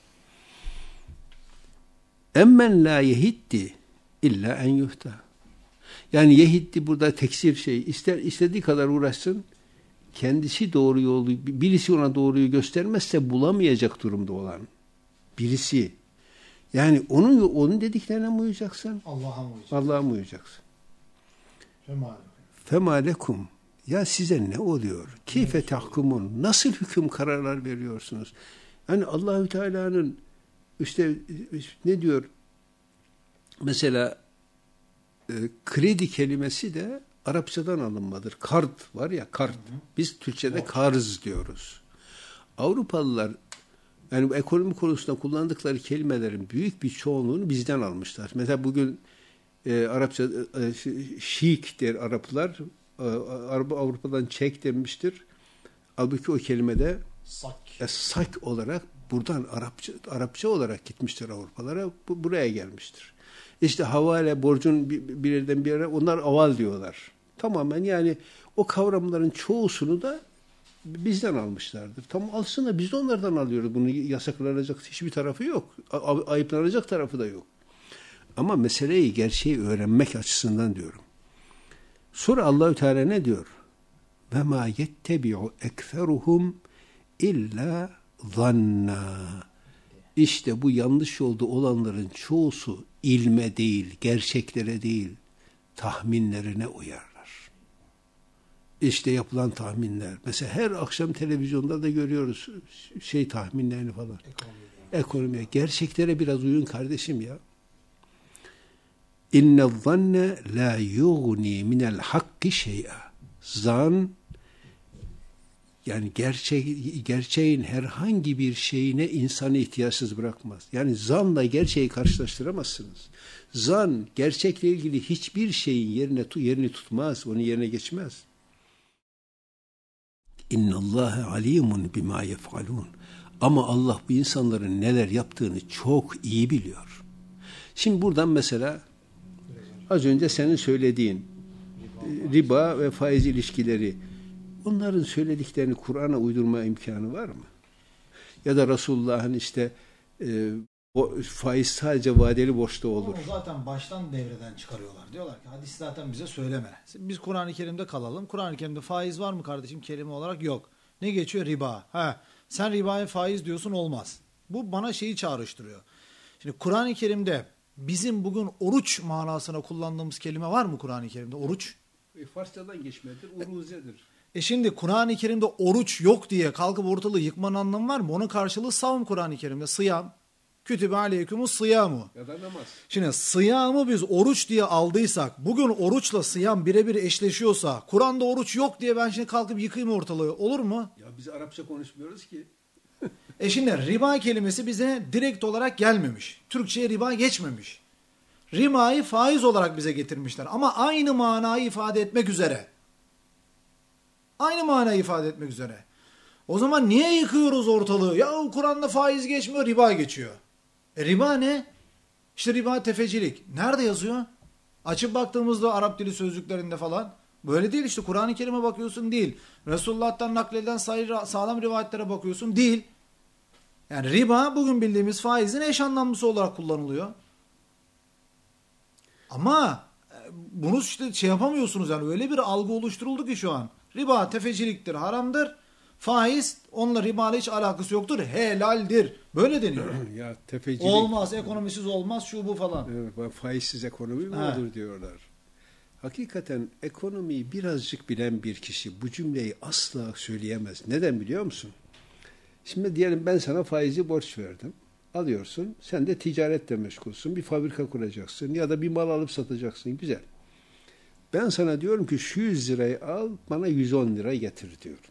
Emmen la yehiddi illa en yuhta. Yani yehiddi burada teksir istediği kadar uğraşsın. Kendisi doğru yolu, birisi ona doğruyu göstermezse bulamayacak durumda olan birisi. Yani onun dediklerine mi uyacaksın? Allah'a mı uyacaksın? Fema lekum. Ya size ne oluyor? Keyfe tahkumun. Nasıl hüküm kararlar veriyorsunuz? Yani Allahü Teala'nın işte ne diyor? Mesela kredi kelimesi de Arapçadan alınmadır. Kart var ya, kart. Biz Türkçe'de karız diyoruz. Avrupalılar yani ekonomi konusunda kullandıkları kelimelerin büyük bir çoğunluğunu bizden almışlar. Mesela bugün Arapça şik der Araplar. Avrupa'dan çek demiştir. Halbuki o kelimede sak olarak buradan Arapça olarak gitmiştir Avrupalara. Buraya gelmiştir. İşte havale, borcun bir yerden bir yere, onlar aval diyorlar. Tamamen yani o kavramların çoğusunu da bizden almışlardır. Tamam alsın da biz de onlardan alıyoruz. Bunu yasaklanacak hiçbir tarafı yok. Ayıplanacak tarafı da yok. Ama meseleyi, gerçeği öğrenmek açısından diyorum. Sonra Allahü Teala ne diyor? Ve ma yettebi'u ekseruhum illa zanna. İşte bu yanlış yolda olanların çoğusu ilme değil, gerçeklere değil, tahminlerine uyarlar. İşte yapılan tahminler. Mesela her akşam televizyonda da görüyoruz tahminlerini falan. Ekonomiye. Gerçeklere biraz uyun kardeşim ya. İnne zanne la yugni minel hakki şey'a. Zan yani gerçeğin herhangi bir şeyine insanı ihtiyaçsız bırakmaz. Yani zanla gerçeği karşılaştıramazsınız. Zan gerçekle ilgili hiçbir şeyin yerini tutmaz, onun yerine geçmez. İnnallâhe alîmun bimâ yef'alûn. Ama Allah bu insanların neler yaptığını çok iyi biliyor. Şimdi buradan mesela az önce senin söylediğin riba ve faiz ilişkileri, onların söylediklerini Kur'an'a uydurma imkanı var mı? Ya da Resulullah'ın işte o faiz sadece vadeli borçta olur. Onu zaten baştan devreden çıkarıyorlar. Diyorlar ki hadis zaten bize söyleme. Biz Kur'an-ı Kerim'de kalalım. Kur'an-ı Kerim'de faiz var mı kardeşim? Kelime olarak yok. Ne geçiyor? Riba. Sen ribaya faiz diyorsun, olmaz. Bu bana şeyi çağrıştırıyor. Şimdi Kur'an-ı Kerim'de bizim bugün oruç manasına kullandığımız kelime var mı Kur'an-ı Kerim'de? Oruç. Farsçadan geçmedir, uruzedir. Şimdi Kur'an-ı Kerim'de oruç yok diye kalkıp ortalığı yıkmanın anlamı var mı? Onun karşılığı savun Kur'an-ı Kerim'de. Sıyam. Kütübe aleykumus sıyamu. Ya da namaz. Şimdi sıyamı biz oruç diye aldıysak, bugün oruçla sıyam birebir eşleşiyorsa, Kur'an'da oruç yok diye ben şimdi kalkıp yıkayım ortalığı, olur mu? Ya biz Arapça konuşmuyoruz ki. Şimdi riba kelimesi bize direkt olarak gelmemiş. Türkçe'ye riba geçmemiş. Ribayı faiz olarak bize getirmişler. Ama aynı manayı ifade etmek üzere. Aynı manayı ifade etmek üzere. O zaman niye yıkıyoruz ortalığı? Ya Kur'an'da faiz geçmiyor, riba geçiyor. Riba ne? İşte riba tefecilik. Nerede yazıyor? Açıp baktığımızda Arap dili sözlüklerinde falan. Böyle değil işte. Kur'an-ı Kerim'e bakıyorsun, değil. Resulullah'tan nakledilen sağlam rivayetlere bakıyorsun, değil. Yani riba bugün bildiğimiz faizin eş anlamlısı olarak kullanılıyor. Ama bunu işte yapamıyorsunuz yani, öyle bir algı oluşturuldu ki şu an. Riba tefeciliktir, haramdır. Faiz onunla riba hiç alakası yoktur, helaldir. Böyle deniyor. Ya tefecilik. Olmaz, ekonomisiz olmaz, şu bu falan. Evet, faizsiz ekonomi mi olur diyorlar. Hakikaten ekonomiyi birazcık bilen bir kişi bu cümleyi asla söyleyemez. Neden biliyor musun? Şimdi diyelim ben sana faizi borç verdim. alıyorsun. Sen de ticaretle meşgulsün. Bir fabrika kuracaksın ya da bir mal alıp satacaksın. Güzel. Ben sana diyorum ki şu 100 lirayı al, bana 110 lira getir diyorum.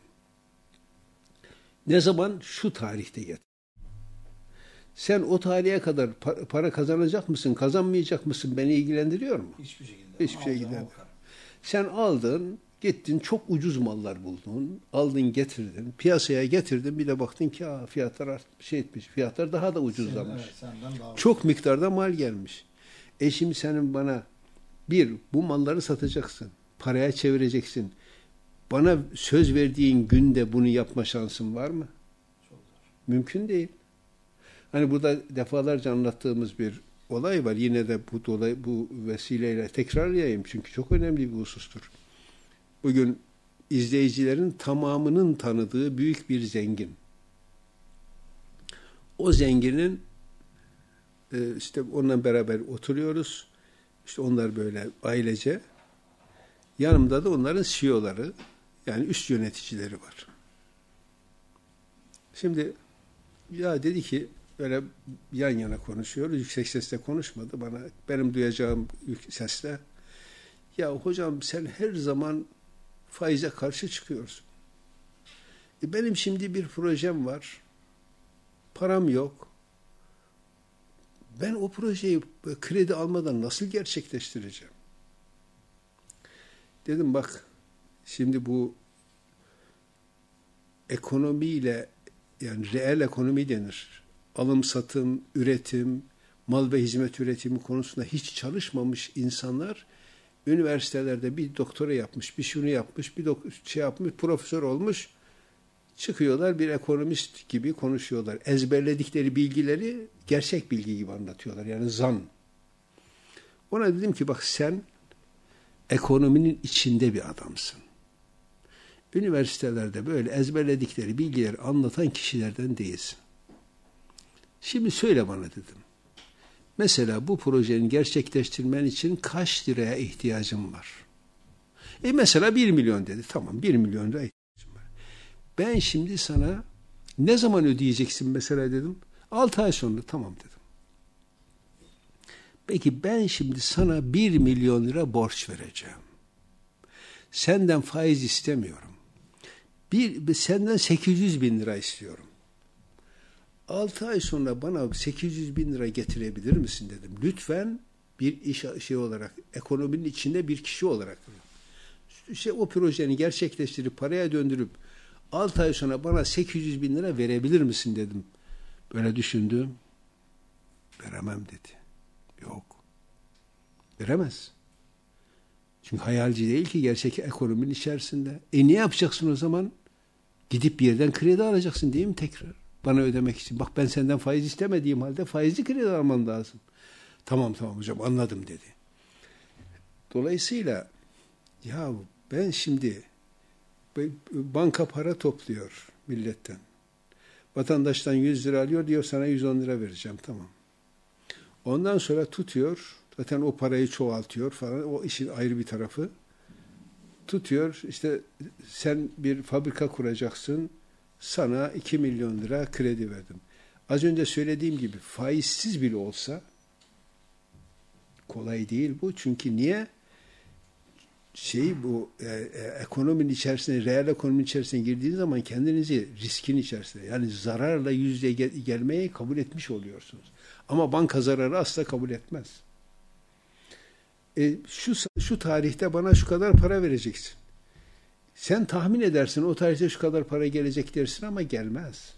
Ne zaman? Şu tarihte getir. Sen o tarihe kadar para kazanacak mısın, kazanmayacak mısın beni ilgilendiriyor mu? Hiçbir şekilde. Hiçbir şey ilgilendiriyor. Sen aldın, gittin çok ucuz mallar buldun, aldın getirdin, piyasaya getirdin, bir de baktın ki fiyatlar etmiş, fiyatlar daha da ucuzlamış. Senden daha Çok miktarda mal gelmiş. Şimdi senin bana bu malları satacaksın, paraya çevireceksin. Bana söz verdiğin günde bunu yapma şansın var mı? Mümkün değil. Hani burada defalarca anlattığımız bir olay var. Yine de bu vesileyle tekrarlayayım çünkü çok önemli bir husustur. Bugün izleyicilerin tamamının tanıdığı büyük bir zengin. O zenginin işte onunla beraber oturuyoruz. İşte onlar böyle ailece. Yanımda da onların CEO'ları, yani üst yöneticileri var. Şimdi ya dedi ki böyle yan yana konuşuyoruz. Yüksek sesle konuşmadı bana. Benim duyacağım sesle. Ya hocam sen her zaman faize karşı çıkıyorsun. Benim şimdi bir projem var. Param yok. Ben o projeyi kredi almadan nasıl gerçekleştireceğim? Dedim bak şimdi bu ekonomiyle, yani reel ekonomi denir. Alım, satım, üretim, mal ve hizmet üretimi konusunda hiç çalışmamış insanlar üniversitelerde bir doktora yapmış, bir şunu yapmış, bir yapmış, profesör olmuş, çıkıyorlar bir ekonomist gibi konuşuyorlar. Ezberledikleri bilgileri gerçek bilgi gibi anlatıyorlar. Yani zan. Ona dedim ki bak sen ekonominin içinde bir adamsın. Üniversitelerde böyle ezberledikleri bilgileri anlatan kişilerden değilsin. Şimdi söyle bana dedim. Mesela bu projenin gerçekleştirmen için kaç liraya ihtiyacım var? Mesela 1 milyon dedi. Tamam 1 milyon lira ihtiyacım var. Ben şimdi sana ne zaman ödeyeceksin mesela dedim. 6 ay sonra tamam dedim. Peki ben şimdi sana 1 milyon lira borç vereceğim. Senden faiz istemiyorum. Senden 800 bin lira istiyorum. 6 ay sonra bana 800 bin lira getirebilir misin dedim. Lütfen bir iş olarak, ekonominin içinde bir kişi olarak. O projeni gerçekleştirip paraya döndürüp 6 ay sonra bana 800 bin lira verebilir misin dedim. Böyle düşündüm. Veremem dedi. Yok. Veremez. Çünkü hayalci değil ki, gerçek ekonominin içerisinde. Ne yapacaksın o zaman? Gidip bir yerden kredi alacaksın değil mi tekrar? Bana ödemek için. Bak ben senden faiz istemediğim halde faizli kredi alman lazım. Tamam hocam anladım dedi. Dolayısıyla ya ben şimdi banka para topluyor milletten. Vatandaştan 100 lira alıyor, diyor sana 110 lira vereceğim, tamam. Ondan sonra tutuyor, zaten o parayı çoğaltıyor falan, o işin ayrı bir tarafı. Tutuyor, işte sen bir fabrika kuracaksın, sana 2 milyon lira kredi verdim. Az önce söylediğim gibi faizsiz bile olsa kolay değil bu. Çünkü niye? Ekonominin içerisine, reel ekonominin içerisine girdiğiniz zaman kendinizi riskin içerisinde, yani zararla yüzde gelmeyi kabul etmiş oluyorsunuz. Ama banka zararı asla kabul etmez. Şu tarihte bana şu kadar para vereceksin. Sen tahmin edersin o tarihte şu kadar para gelecek dersin ama gelmez.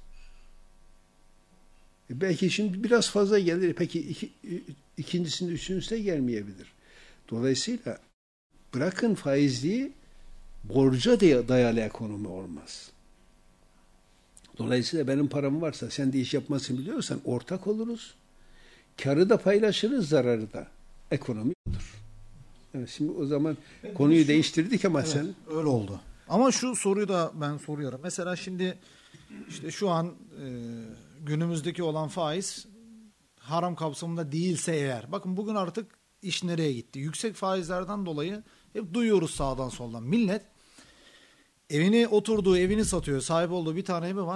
Belki şimdi biraz fazla gelir. Peki ikincisinde, üçüncüsünde gelmeyebilir. Dolayısıyla bırakın faizliği, borca dayalı ekonomi olmaz. Dolayısıyla benim param varsa, sen de iş yapmasını biliyorsan ortak oluruz. Karı da paylaşırız, zararı da. Ekonomi olur. Evet, şimdi o zaman konuyu değiştirdik ama evet, öyle oldu. Ama şu soruyu da ben soruyorum. Mesela şimdi işte şu an günümüzdeki olan faiz haram kapsamında değilse eğer. Bakın bugün artık iş nereye gitti? Yüksek faizlerden dolayı hep duyuyoruz sağdan soldan. Millet evini satıyor. Sahip olduğu bir tane evi var.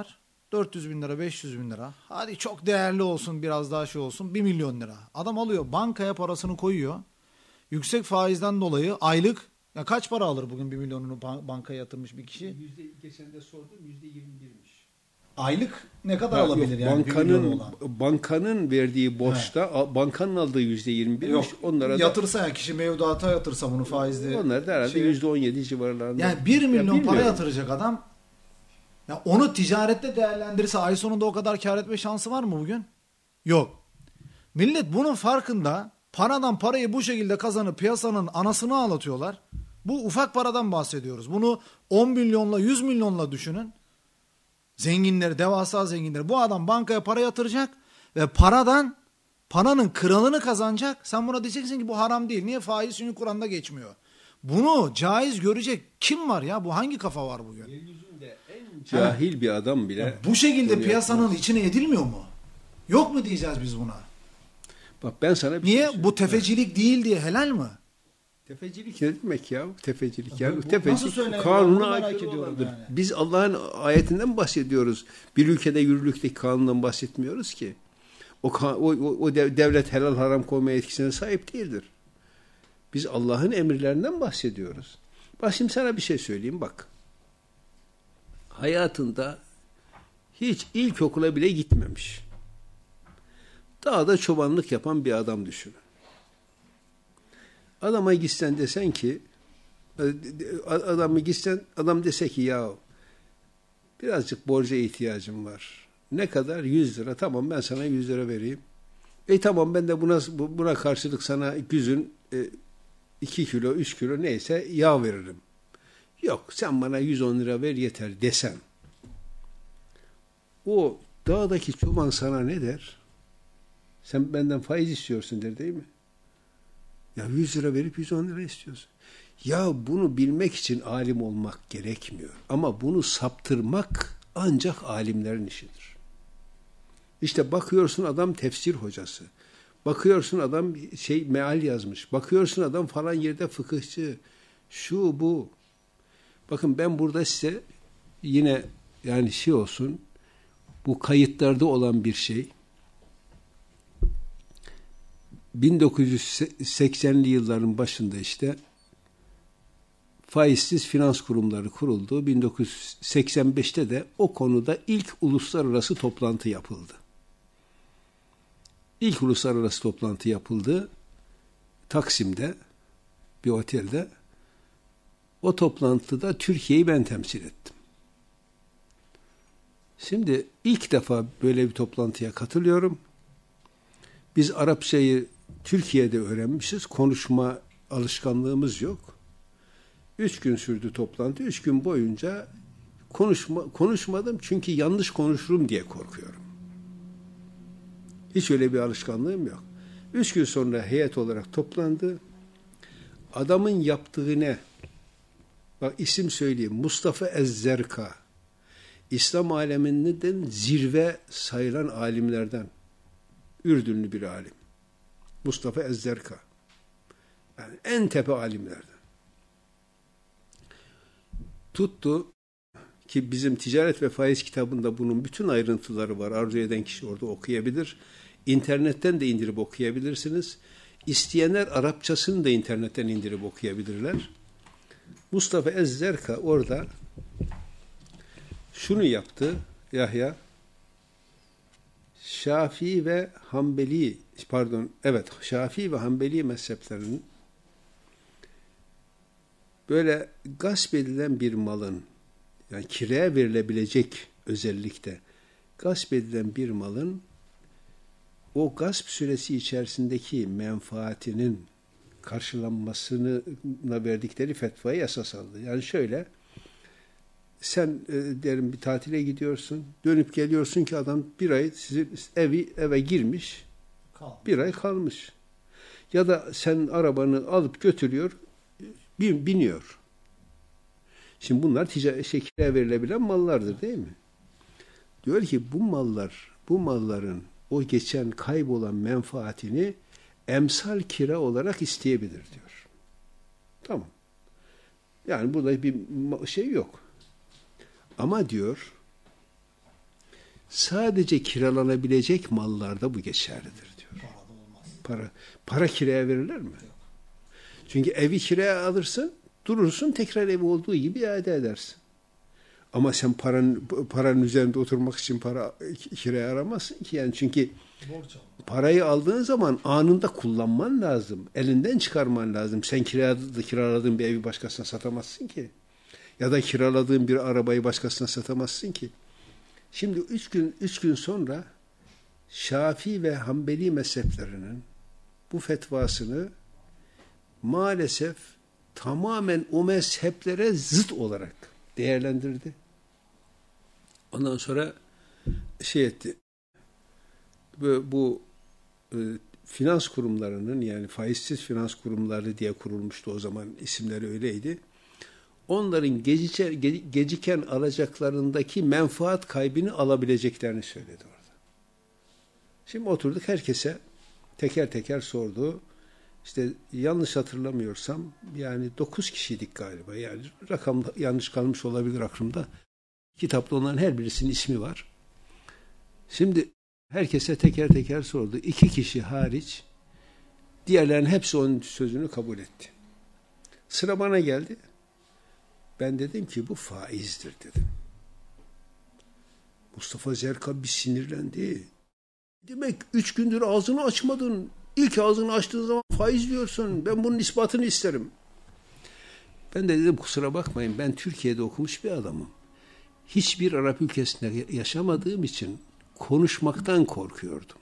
400 bin lira, 500 bin lira. Hadi çok değerli olsun, biraz daha şey olsun. 1 milyon lira. Adam alıyor, bankaya parasını koyuyor. Yüksek faizden dolayı aylık ya kaç para alır bugün 1 milyonunu bankaya yatırmış bir kişi? Geçen de sordum, %21'miş. Aylık ne kadar alabilir yani bankanın verdiği borçta bankanın aldığı %21'miş. Onlara yatırsa ya kişi mevduata yatırsa bunu faizli. Onlar da herhalde %17 civarlarında. Yani 1 milyon para yatıracak adam ya onu ticarette değerlendirirse ay sonunda o kadar kar etme şansı var mı bugün? Yok. Millet bunun farkında. Paradan parayı bu şekilde kazanıp piyasanın anasını ağlatıyorlar. Bu ufak paradan bahsediyoruz. Bunu 10 milyonla 100 milyonla düşünün. Zenginleri, devasa zenginleri. Bu adam bankaya para yatıracak ve paranın kralını kazanacak. Sen buna diyeceksin ki bu haram değil. Niye? Faiz çünkü Kur'an'da geçmiyor. Bunu caiz görecek kim var ya? Bu hangi kafa var bugün? Yeryüzünde en cahil bir adam bile. Ya bu şekilde piyasanın içine edilmiyor mu? Yok mu diyeceğiz biz buna? Bak ben sana bir niye? Bu tefecilik değil diye helal mi? Tefecilik ne demek ya? Tefecilik ya. Tefecilik kanuna aykırı olandır. Yani. Biz Allah'ın ayetinden bahsediyoruz. Bir ülkede yürürlükteki kanundan bahsetmiyoruz ki. O devlet helal haram koyma yetkisine sahip değildir. Biz Allah'ın emirlerinden bahsediyoruz. Bak şimdi sana bir şey söyleyeyim bak. Hayatında hiç ilkokula bile gitmemiş. Dağda çobanlık yapan bir adam düşünün. Adama gitsen desen ki adam dese ki ya birazcık borca ihtiyacım var. Ne kadar? 100 lira. Tamam ben sana 100 lira vereyim. Tamam ben de buna karşılık sana güzün 2 kilo 3 kilo neyse yağ veririm. Yok sen bana 110 lira ver yeter desen. O dağdaki çoban sana ne der? Sen benden faiz istiyorsun der değil mi? Ya 100 lira verip 110 lira istiyorsun. Ya bunu bilmek için alim olmak gerekmiyor. Ama bunu saptırmak ancak alimlerin işidir. İşte bakıyorsun adam tefsir hocası. Bakıyorsun adam meal yazmış. Bakıyorsun adam falan yerde fıkıhçı. Şu bu. Bakın ben burada size yine yani olsun bu kayıtlarda olan bir şey. 1980'li yılların başında işte faizsiz finans kurumları kuruldu. 1985'te de o konuda ilk uluslararası toplantı yapıldı. İlk uluslararası toplantı yapıldı. Taksim'de bir otelde. O toplantıda Türkiye'yi ben temsil ettim. Şimdi ilk defa böyle bir toplantıya katılıyorum. Biz Arapçayı Türkiye'de öğrenmişiz. Konuşma alışkanlığımız yok. 3 gün sürdü toplantı. 3 gün boyunca konuşmadım çünkü yanlış konuşurum diye korkuyorum. Hiç öyle bir alışkanlığım yok. 3 gün sonra heyet olarak toplandı. Adamın yaptığı ne? Bak isim söyleyeyim. Mustafa Ez-Zerka. İslam aleminden zirve sayılan alimlerden. Ürdünlü bir alim. Mustafa Ez-Zerka. Yani en tepe alimlerden. Tuttu ki bizim Ticaret ve Faiz kitabında bunun bütün ayrıntıları var. Arzu eden kişi orada okuyabilir. İnternetten de indirip okuyabilirsiniz. İsteyenler Arapçasını da internetten indirip okuyabilirler. Mustafa Ez-Zerka orada şunu yaptı Yahya. Şafii ve Hanbeli mezheplerinin böyle gasp edilen bir malın yani kiraya verilebilecek özellikle gasp edilen bir malın o gasp süresi içerisindeki menfaatinin karşılanmasına verdikleri fetvayı esas aldı. Yani şöyle sen derim bir tatile gidiyorsun, dönüp geliyorsun ki adam bir ay sizin eve girmiş, bir ay kalmış. Ya da sen arabanı alıp götürüyor, biniyor. Şimdi bunlar kiraya verilebilen mallardır değil mi? Diyor ki bu malların o geçen kaybolan menfaatini emsal kira olarak isteyebilir diyor. Tamam. Yani burada bir şey yok. Ama diyor Sadece kiralanabilecek mallarda bu geçerlidir diyor. Para kiraya verirler mi? Çünkü evi kiraya alırsın, durursun, tekrar evi olduğu gibi iade edersin. Ama sen paranın üzerinde oturmak için para kiraya aramazsın ki. Yani çünkü parayı aldığın zaman anında kullanman lazım. Elinden çıkarman lazım. Sen kiraladığın bir evi başkasına satamazsın ki. Ya da kiraladığın bir arabayı başkasına satamazsın ki. Şimdi 3 gün sonra Şafii ve Hanbeli mezheplerinin bu fetvasını maalesef tamamen o mezheplere zıt olarak değerlendirdi. Ondan sonra etti. Bu finans kurumlarının, yani faizsiz finans kurumları diye kurulmuştu o zaman, isimleri öyleydi. Onların geciken alacaklarındaki menfaat kaybını alabileceklerini söyledi orada. Şimdi oturduk, herkese teker teker sordu. İşte yanlış hatırlamıyorsam yani 9 kişiydik galiba. Yani rakam yanlış kalmış olabilir aklımda. Kitapta onların her birisinin ismi var. Şimdi herkese teker teker sordu. 2 kişi hariç diğerlerinin hepsi onun sözünü kabul etti. Sıra bana geldi. Ben dedim ki bu faizdir dedim. Mustafa Zerka bir sinirlendi. Demek 3 gündür ağzını açmadın. İlk ağzını açtığın zaman faiz diyorsun. Ben bunun ispatını isterim. Ben de dedim kusura bakmayın, ben Türkiye'de okumuş bir adamım. Hiçbir Arap ülkesinde yaşamadığım için konuşmaktan korkuyordum.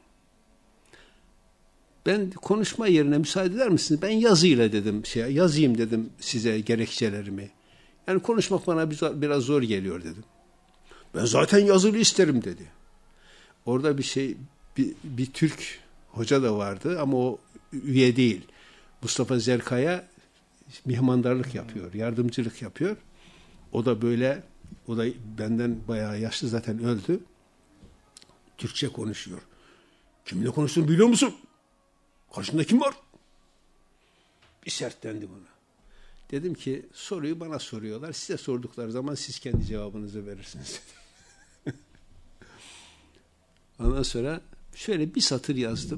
Ben konuşma yerine müsaade eder misiniz? Ben yazıyla dedim, yazayım dedim size gerekçelerimi. Yani konuşmak bana biraz zor geliyor dedim. Ben zaten yazılı isterim dedi. Orada bir Türk hoca da vardı ama o üye değil. Mustafa Zerka'ya mihmandarlık yapıyor, yardımcılık yapıyor. O da benden bayağı yaşlı, zaten öldü. Türkçe konuşuyor. Kiminle konuştuğunu biliyor musun? Karşında kim var? Bir sertlendi buna. Dedim ki soruyu bana soruyorlar. Size sordukları zaman siz kendi cevabınızı verirsiniz. Ondan sonra şöyle bir satır yazdım.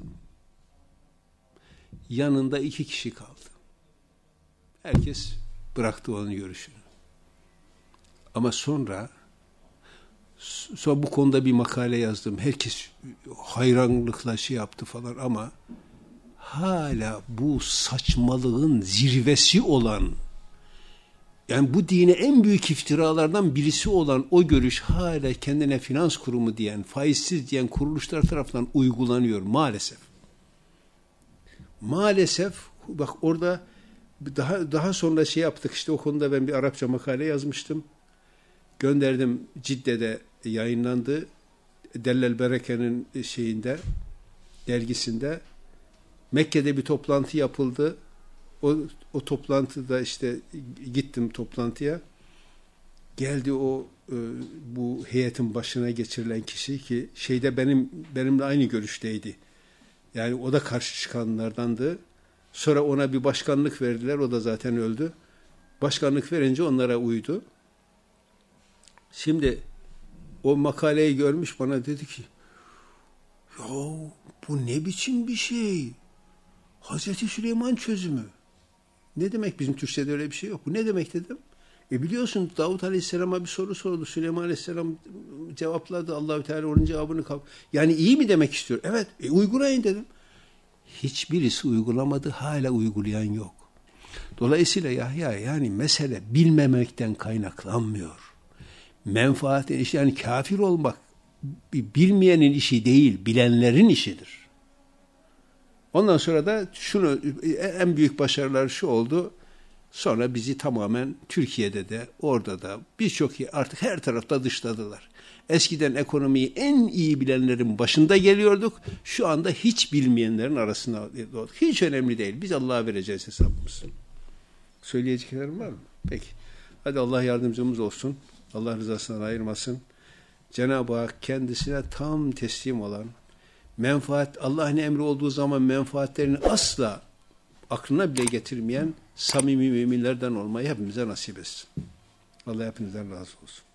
Yanında 2 kişi kaldı. Herkes bıraktı onun görüşünü. Ama sonra bu konuda bir makale yazdım. Herkes hayranlıkla yaptı falan ama hala bu saçmalığın zirvesi olan, yani bu dine en büyük iftiralardan birisi olan o görüş hala kendine finans kurumu diyen, faizsiz diyen kuruluşlar tarafından uygulanıyor maalesef. Maalesef bak orada daha sonra yaptık, işte o konuda ben bir Arapça makale yazmıştım. Gönderdim, Cidde'de yayınlandı. Dellel Bereke'nin dergisinde. Mekke'de bir toplantı yapıldı. O toplantıda işte gittim toplantıya. Geldi bu heyetin başına geçirilen kişi ki benimle aynı görüşteydi. Yani o da karşı çıkanlardandı. Sonra ona bir başkanlık verdiler. O da zaten öldü. Başkanlık verince onlara uydu. Şimdi o makaleyi görmüş, bana dedi ki ya bu ne biçim bir şey? Hazreti Süleyman çözümü. Ne demek, bizim Türkçe'de öyle bir şey yok. Bu ne demek dedim. Biliyorsun Davut Aleyhisselam'a bir soru sordu. Süleyman Aleyhisselam cevapladı. Allahü Teala onun cevabını yani iyi mi demek istiyor? Evet. Uygulayın dedim. Hiçbirisi uygulamadı. Hala uygulayan yok. Dolayısıyla yani mesele bilmemekten kaynaklanmıyor. Menfaatin işi, yani kafir olmak bilmeyenin işi değil, bilenlerin işidir. Ondan sonra da en büyük başarılar şu oldu. Sonra bizi tamamen Türkiye'de de orada da birçok artık her tarafta dışladılar. Eskiden ekonomiyi en iyi bilenlerin başında geliyorduk. Şu anda hiç bilmeyenlerin arasında olduk. Hiç önemli değil. Biz Allah'a vereceğiz hesabımızı. Söyleyeceklerim var mı? Peki. Hadi Allah yardımcımız olsun. Allah rızasından ayırmasın. Cenab-ı Hak kendisine tam teslim olan, Allah'ın emri olduğu zaman menfaatlerini asla aklına bile getirmeyen samimi müminlerden olmayı hepimize nasip etsin. Allah hepinizden razı olsun.